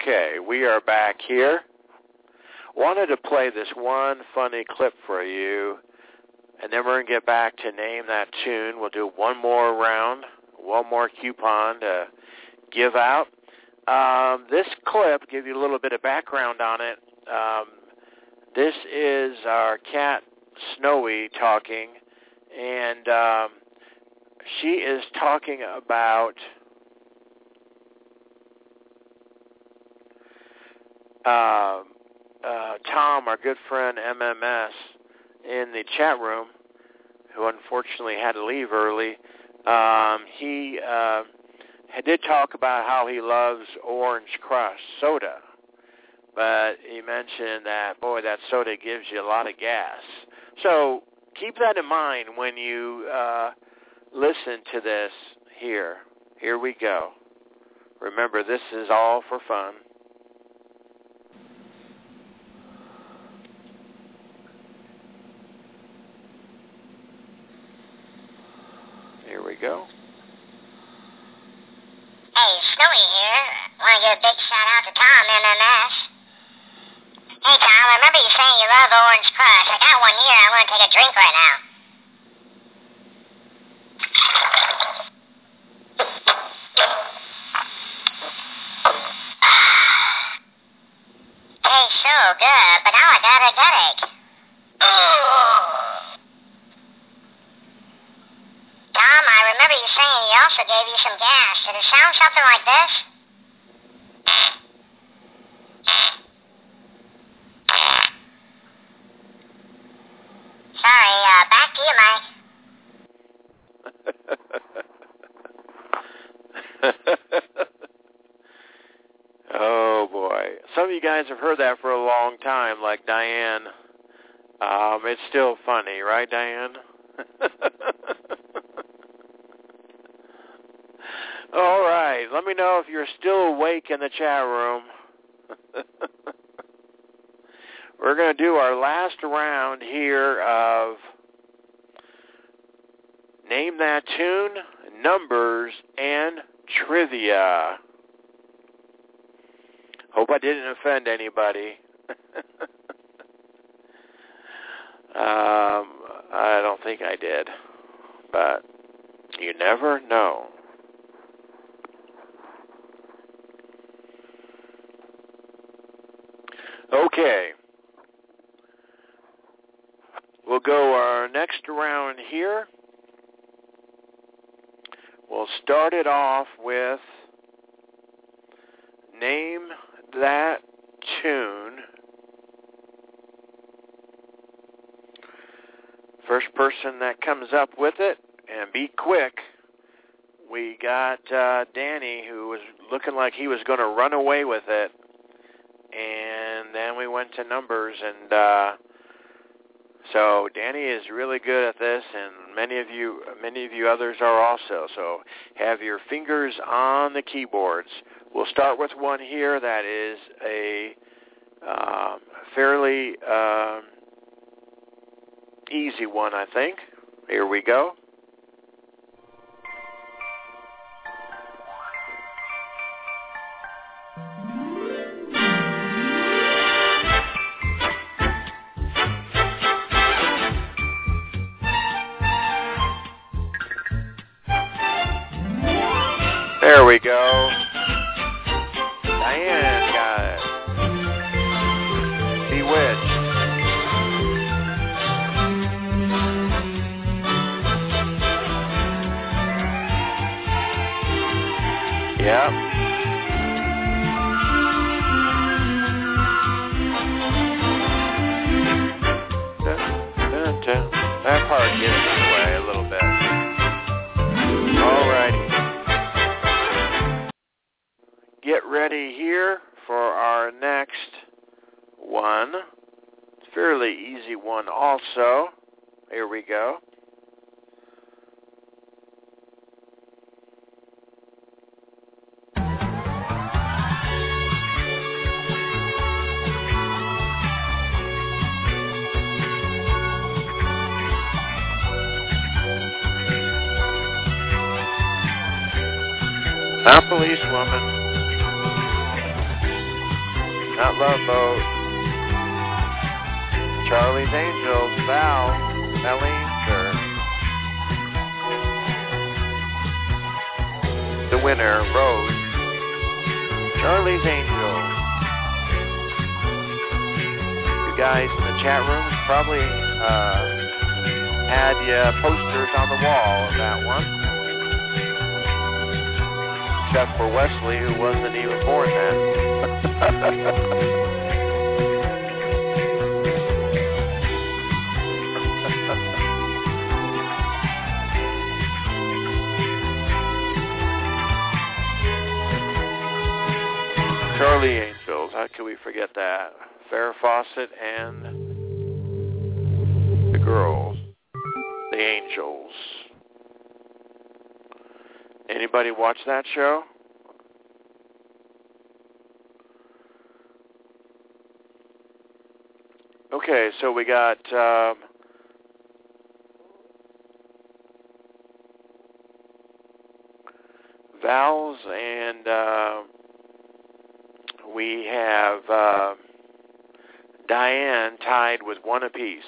Okay, we are back here. Wanted to play this one funny clip for you, and then we're going to get back to Name That Tune. We'll do one more round, one more coupon to give out. This clip, give you a little bit of background on it. This is our cat, Snowy, talking, and she is talking about Tom, our good friend MMS, in the chat room, who unfortunately had to leave early. He did talk about how he loves Orange Crush soda, but he mentioned that, boy, that soda gives you a lot of gas. So keep that in mind when you listen to this here. Here we go. Remember, this is all for fun. Here we go. Hey, Snowy here. Want to give a big shout out to Tom, MMS. Hey, Tom, I remember you saying you love Orange Crush. I got one here. I want to take a drink right now. Tastes so good, but now I got a headache. Tom, I remember you saying he also gave you some gas. Did it sound something like this? Sorry, back to you, Mike. Oh, boy. Some of you guys have heard that for a long time, like Diane. It's still funny, right, Diane? All right. Let me know if you're still awake in the chat room. We're going to do our last round here of Name That Tune, Numbers, and Trivia. Hope I didn't offend anybody. I don't think I did, but you never know. Okay. We'll go our next round here. We'll start it off with Name That Tune. First person that comes up with it, and be quick. We got Danny, who was looking like he was going to run away with it. And then we went to numbers, and so Danny is really good at this, and many of you others are also. So have your fingers on the keyboards. We'll start with one here that is a fairly easy one, I think. Here we go. There we go. Diane got it. Bewitched. Yep. That part gets in the way a little bit. All righty. Get ready here for our next one. Fairly easy one also. Here we go. A policewoman. Love Boat, Charlie's Angels, Val, Melanie, sure. The winner, Rose, Charlie's Angels. You guys in the chat room probably had posters on the wall of that one. Except for Wesley, who wasn't even born then. Charlie Angels, how could we forget that? Farrah Fawcett and the girls, the Angels. Anybody watch that show? Okay, so we got Val's, and we have Diane tied with one apiece.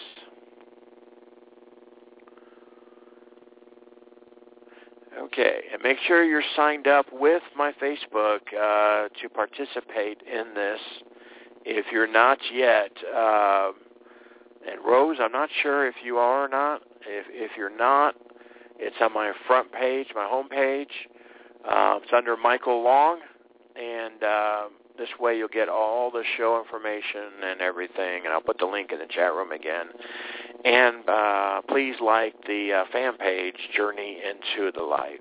Okay, and make sure you're signed up with my Facebook to participate in this. If you're not yet, and Rose, I'm not sure if you are or not. If you're not, it's on my front page, my home page. It's under Michael Long, and this way you'll get all the show information and everything, and I'll put the link in the chat room again. And please like the fan page, Journey into the Light.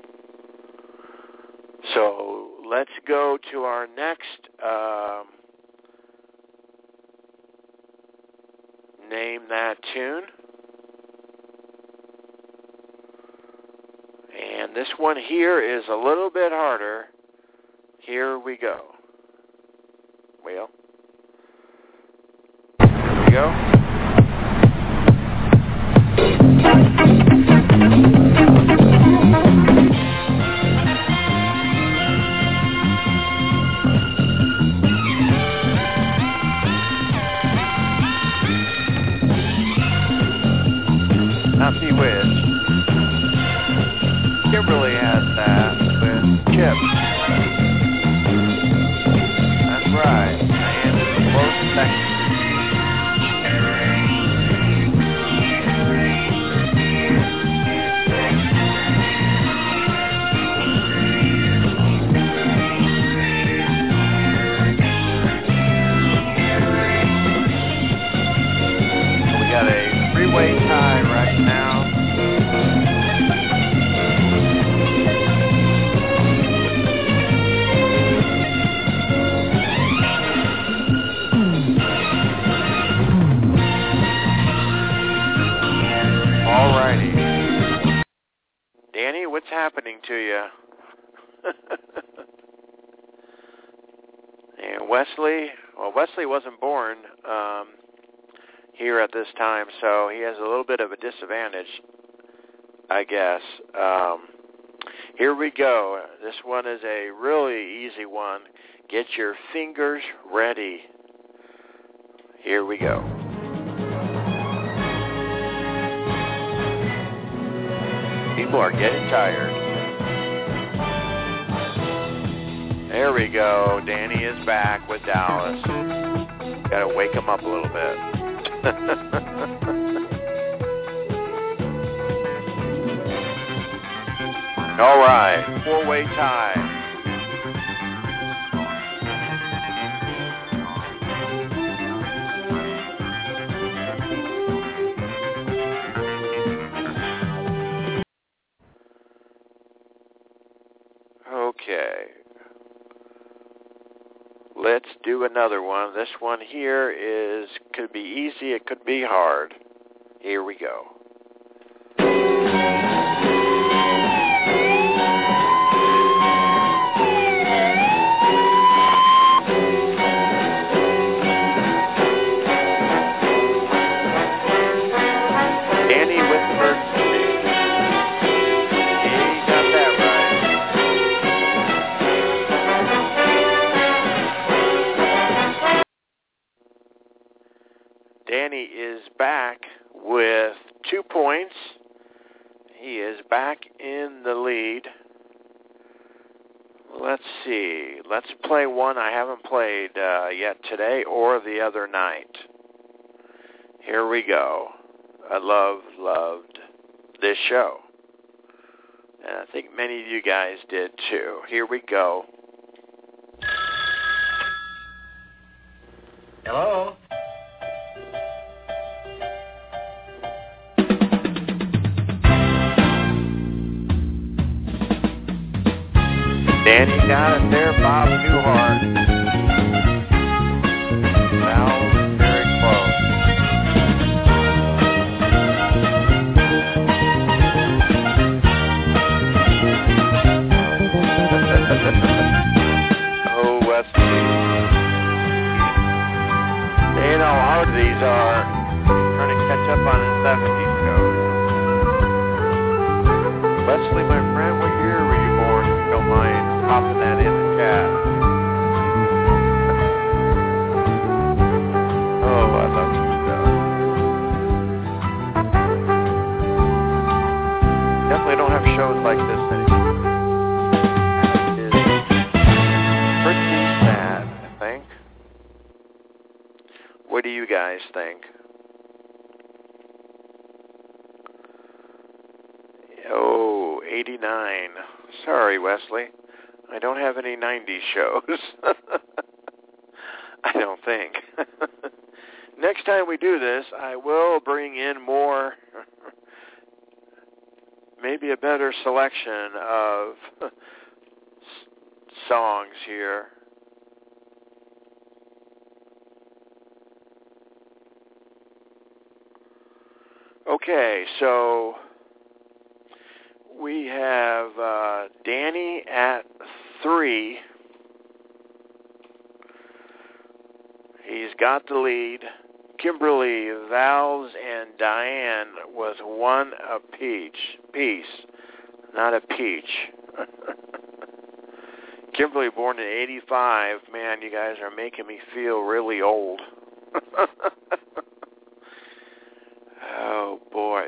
So let's go to our next Name That Tune. And this one here is a little bit harder. Here we go. Well, here we go. Not Bewitched. Kimberly has that with Chip. That's right. And it's a close second. We got a three-way tie right now. Alrighty. Danny, what's happening to you? And Wesley, well, Wesley wasn't born here at this time, so he has a little bit of a disadvantage, I guess. Here we go. This one is a really easy one. Get your fingers ready. Here we go. People are getting tired. There we go. Danny is back with Dallas. Got to wake him up a little bit. All right, four-way tie. Okay. Let's do another one. This one here could be easy, it could be hard. Here we go. Danny Whitford. back with 2 points. He is back in the lead. Let's see. Let's play one I haven't played yet today or the other night. Here we go. I loved this show. And I think many of you guys did too. Here we go. Hello? Danny got it there, Bob Newhart. Val's very close. Oh, Wesley. You know how hard these are. Trying to catch up on his 70s shows. Wesley, my friend, what year were you born? Don't mind popping that in the chat. Oh, I love this stuff. Definitely don't have shows like this anymore. That is pretty sad, I think. What do you guys think? Oh, 89. Sorry, Wesley. I don't have any 90s shows. I don't think. Next time we do this, I will bring in more, maybe a better selection of songs here. Okay, so we have Danny at 3. He's got the lead. Kimberly, Val's, and Diane was 1 apiece. Not a peach. Kimberly born in 85. Man, you guys are making me feel really old. Oh, boy.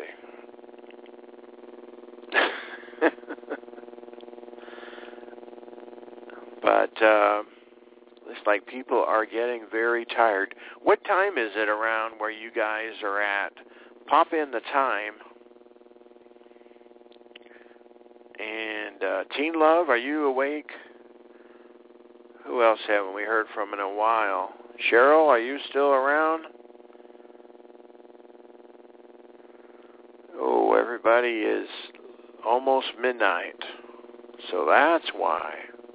But it's like people are getting very tired. What time is it around where you guys are at? Pop in the time. And Teen Love, are you awake? Who else haven't we heard from in a while? Cheryl, are you still around? Oh, everybody is almost midnight. So that's why.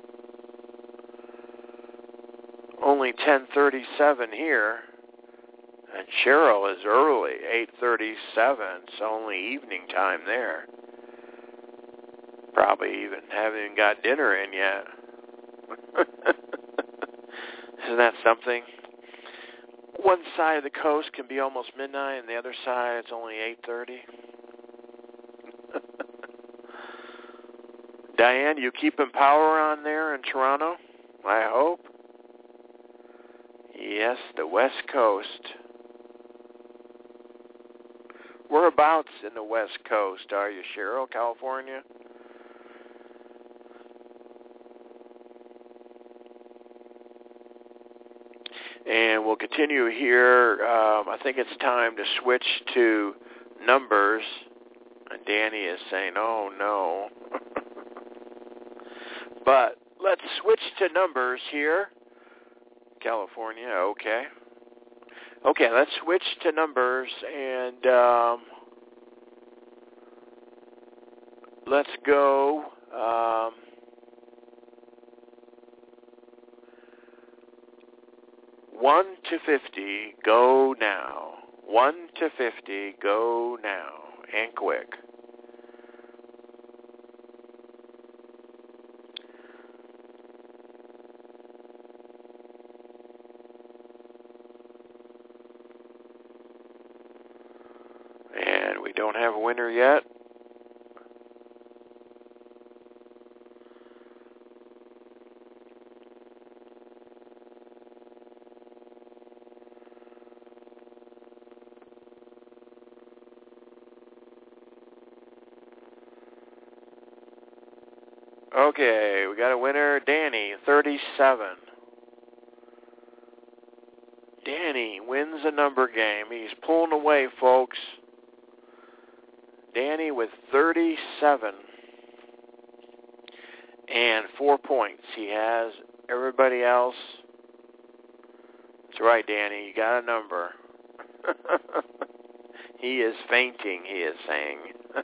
Only 10:37 here. And Cheryl is early, 8:37. It's only evening time there. Probably even haven't got dinner in yet. Isn't that something? One side of the coast can be almost midnight, and the other side it's only 8:30. Diane, you keeping power on there in Toronto? I hope. Yes, the West Coast. Whereabouts in the West Coast are you, Cheryl? California? And we'll continue here. I think it's time to switch to numbers. And Danny is saying, oh, no. But let's switch to numbers here. California, okay. Okay, let's switch to numbers, and let's go 1 to 50, go now. 1 to 50, go now, and quick. And we don't have a winner yet. Okay, we got a winner, Danny, 37. Danny wins a number game. He's pulling away, folks. Danny with 37 and 4 points. He has everybody else. That's right, Danny. You got a number. He is fainting, he is saying.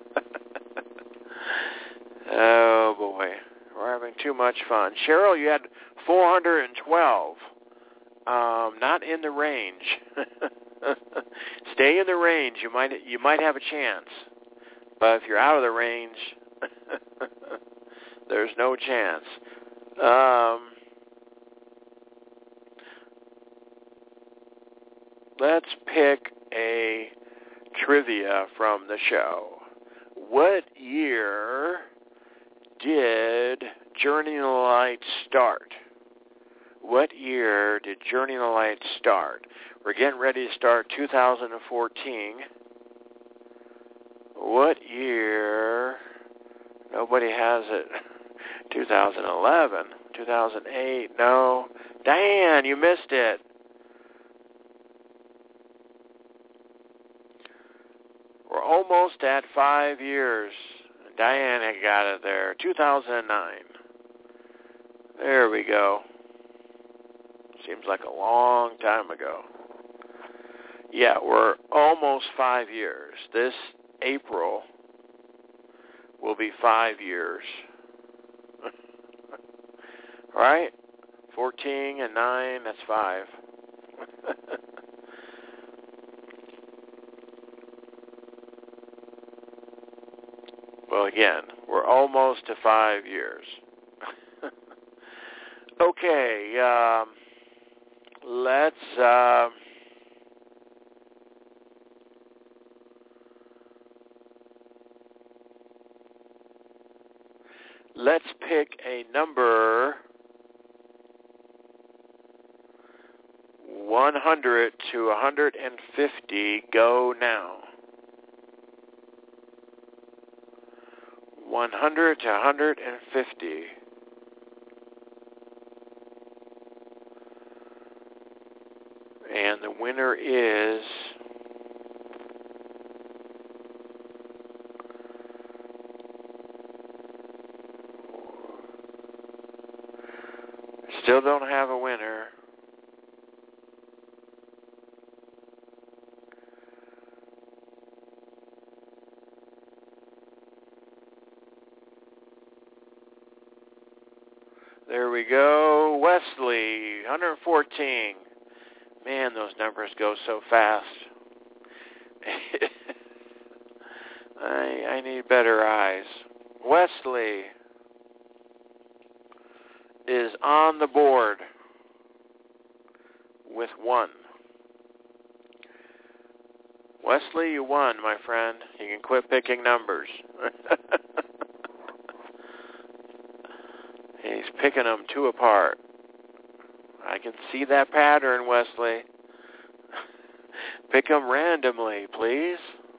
Oh, boy. We're having too much fun. Cheryl, you had 412. Not in the range. Stay in the range. You might have a chance. But if you're out of the range, there's no chance. Let's pick a trivia from the show. What year did Journey in the Light start? What year did Journey in the Light start? We're getting ready to start 2014. What year? Nobody has it. 2011, 2008, no. Diane, you missed it. We're almost at 5 years. Diane had got it there. 2009. There we go. Seems like a long time ago. Yeah, we're almost 5 years. This April will be 5 years. Right? 14 and 9, that's 5. Well, again, we're almost to 5 years. Okay, let's pick a number 100 to 150. Go now. 100 to 150. And the winner is still don't have a winner. There we go. Wesley, 114. Man, those numbers go so fast. I need better eyes. Wesley is on the board with 1. Wesley, you won, my friend. You can quit picking numbers. He's picking them 2 apart. I can see that pattern, Wesley. Pick them randomly, please.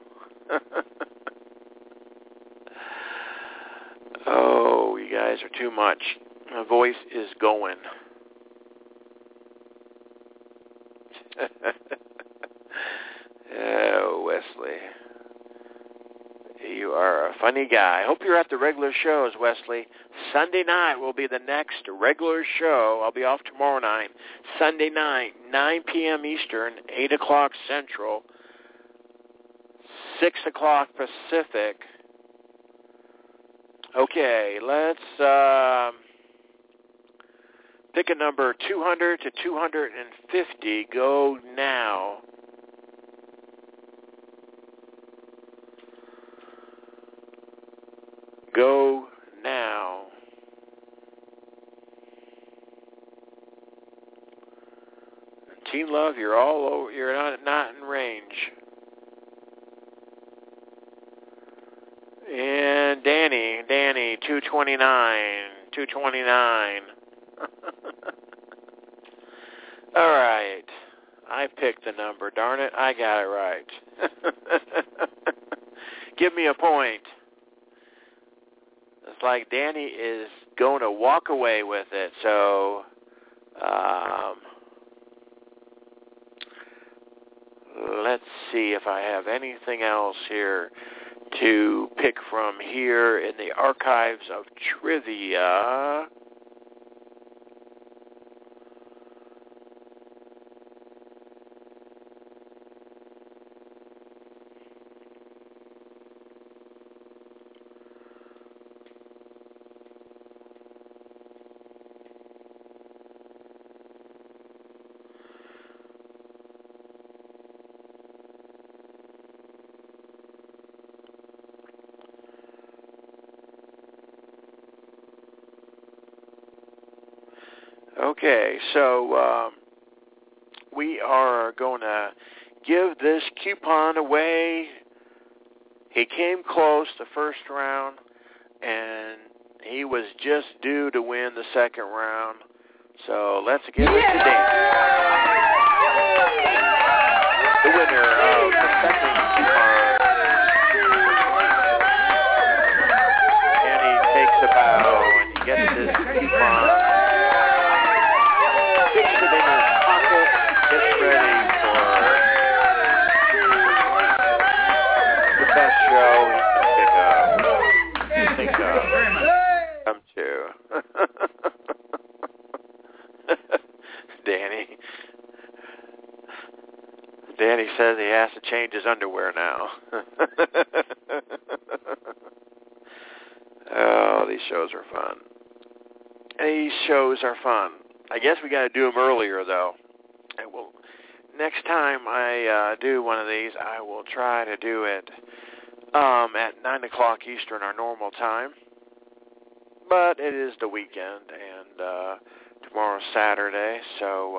Oh, you guys are too much. My voice is going. Oh, Wesley. You are a funny guy. I hope you're at the regular shows, Wesley. Sunday night will be the next regular show. I'll be off tomorrow night. Sunday night, 9 p.m. Eastern, 8 o'clock Central, 6 o'clock Pacific. Okay, let's pick a number 200 to 250. Go now. Go now. Teen Love, you're all over. You're not in range. And Danny, 229, 229. All right. I picked the number. Darn it, I got it right. Give me a point. It's like Danny is going to walk away with it. So let's see if I have anything else here to pick from here in the archives of trivia. Okay, so we are going to give this coupon away. He came close the first round, and he was just due to win the second round. So let's give it to Dan. The winner of the second coupon. And he takes a bow, and he gets this coupon. Sticks it in his pocket, gets ready for the best show he can think of. Come to. Danny says he has to change his underwear now. Oh, these shows are fun. These shows are fun. I guess we got to do them earlier, though. And next time I do one of these, I will try to do it at 9 o'clock Eastern, our normal time. But it is the weekend, and tomorrow's Saturday, so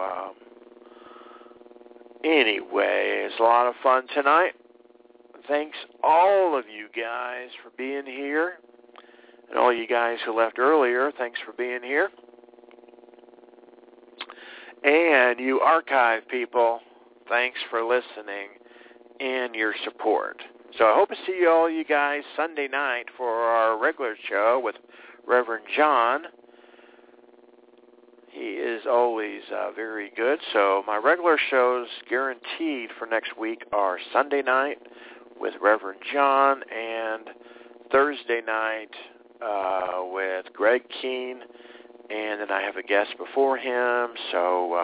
anyway, it's a lot of fun tonight. Thanks all of you guys for being here. And all you guys who left earlier, thanks for being here. And you archive people, thanks for listening and your support. So I hope to see all you guys Sunday night for our regular show with Reverend John. He is always very good. So my regular shows guaranteed for next week are Sunday night with Reverend John and Thursday night with Greg Keene. And then I have a guest before him. So,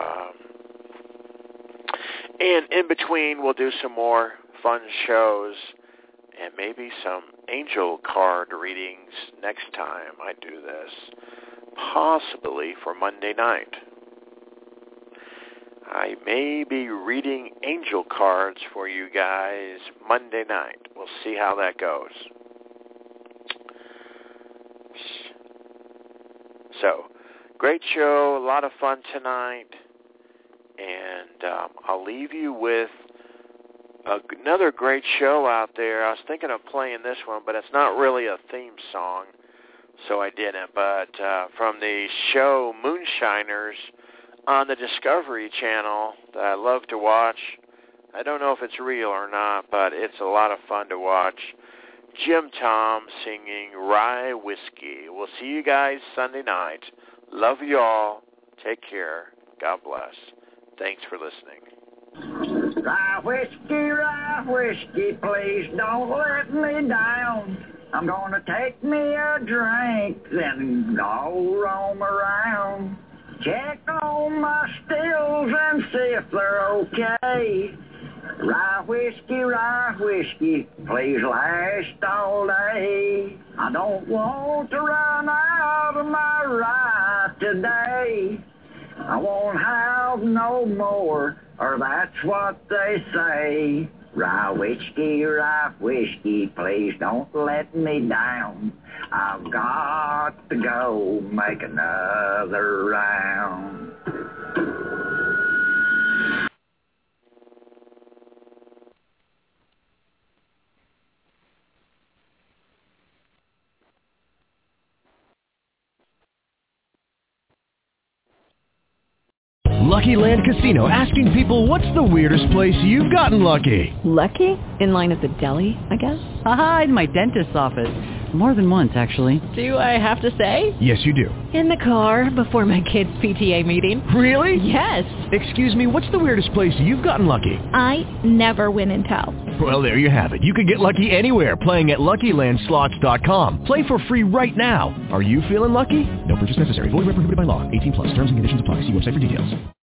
and in between we'll do some more fun shows and maybe some angel card readings next time I do this. Possibly for Monday night. I may be reading angel cards for you guys Monday night. We'll see how that goes. So, great show, a lot of fun tonight, and I'll leave you with another great show out there. I was thinking of playing this one, but it's not really a theme song, so I didn't. But from the show Moonshiners on the Discovery Channel that I love to watch. I don't know if it's real or not, but it's a lot of fun to watch. Jim Tom singing Rye Whiskey. We'll see you guys Sunday night. Love you all. Take care. God bless. Thanks for listening. Rye whiskey, please don't let me down. I'm gonna take me a drink, then go roam around. Check on my stills and see if they're okay. Rye whiskey, please last all day. I don't want to run out of my rye today. I won't have no more, or that's what they say. Rye whiskey, please don't let me down. I've got to go make another round. Lucky Land Casino, asking people, what's the weirdest place you've gotten lucky? Lucky? In line at the deli, I guess? Aha, in my dentist's office. More than once, actually. Do I have to say? Yes, you do. In the car before my kids' PTA meeting. Really? Yes. Excuse me, what's the weirdest place you've gotten lucky? I never win and tell. Well, there you have it. You can get lucky anywhere, playing at LuckyLandSlots.com. Play for free right now. Are you feeling lucky? No purchase necessary. Void where prohibited by law. 18 plus. Terms and conditions apply. See website for details.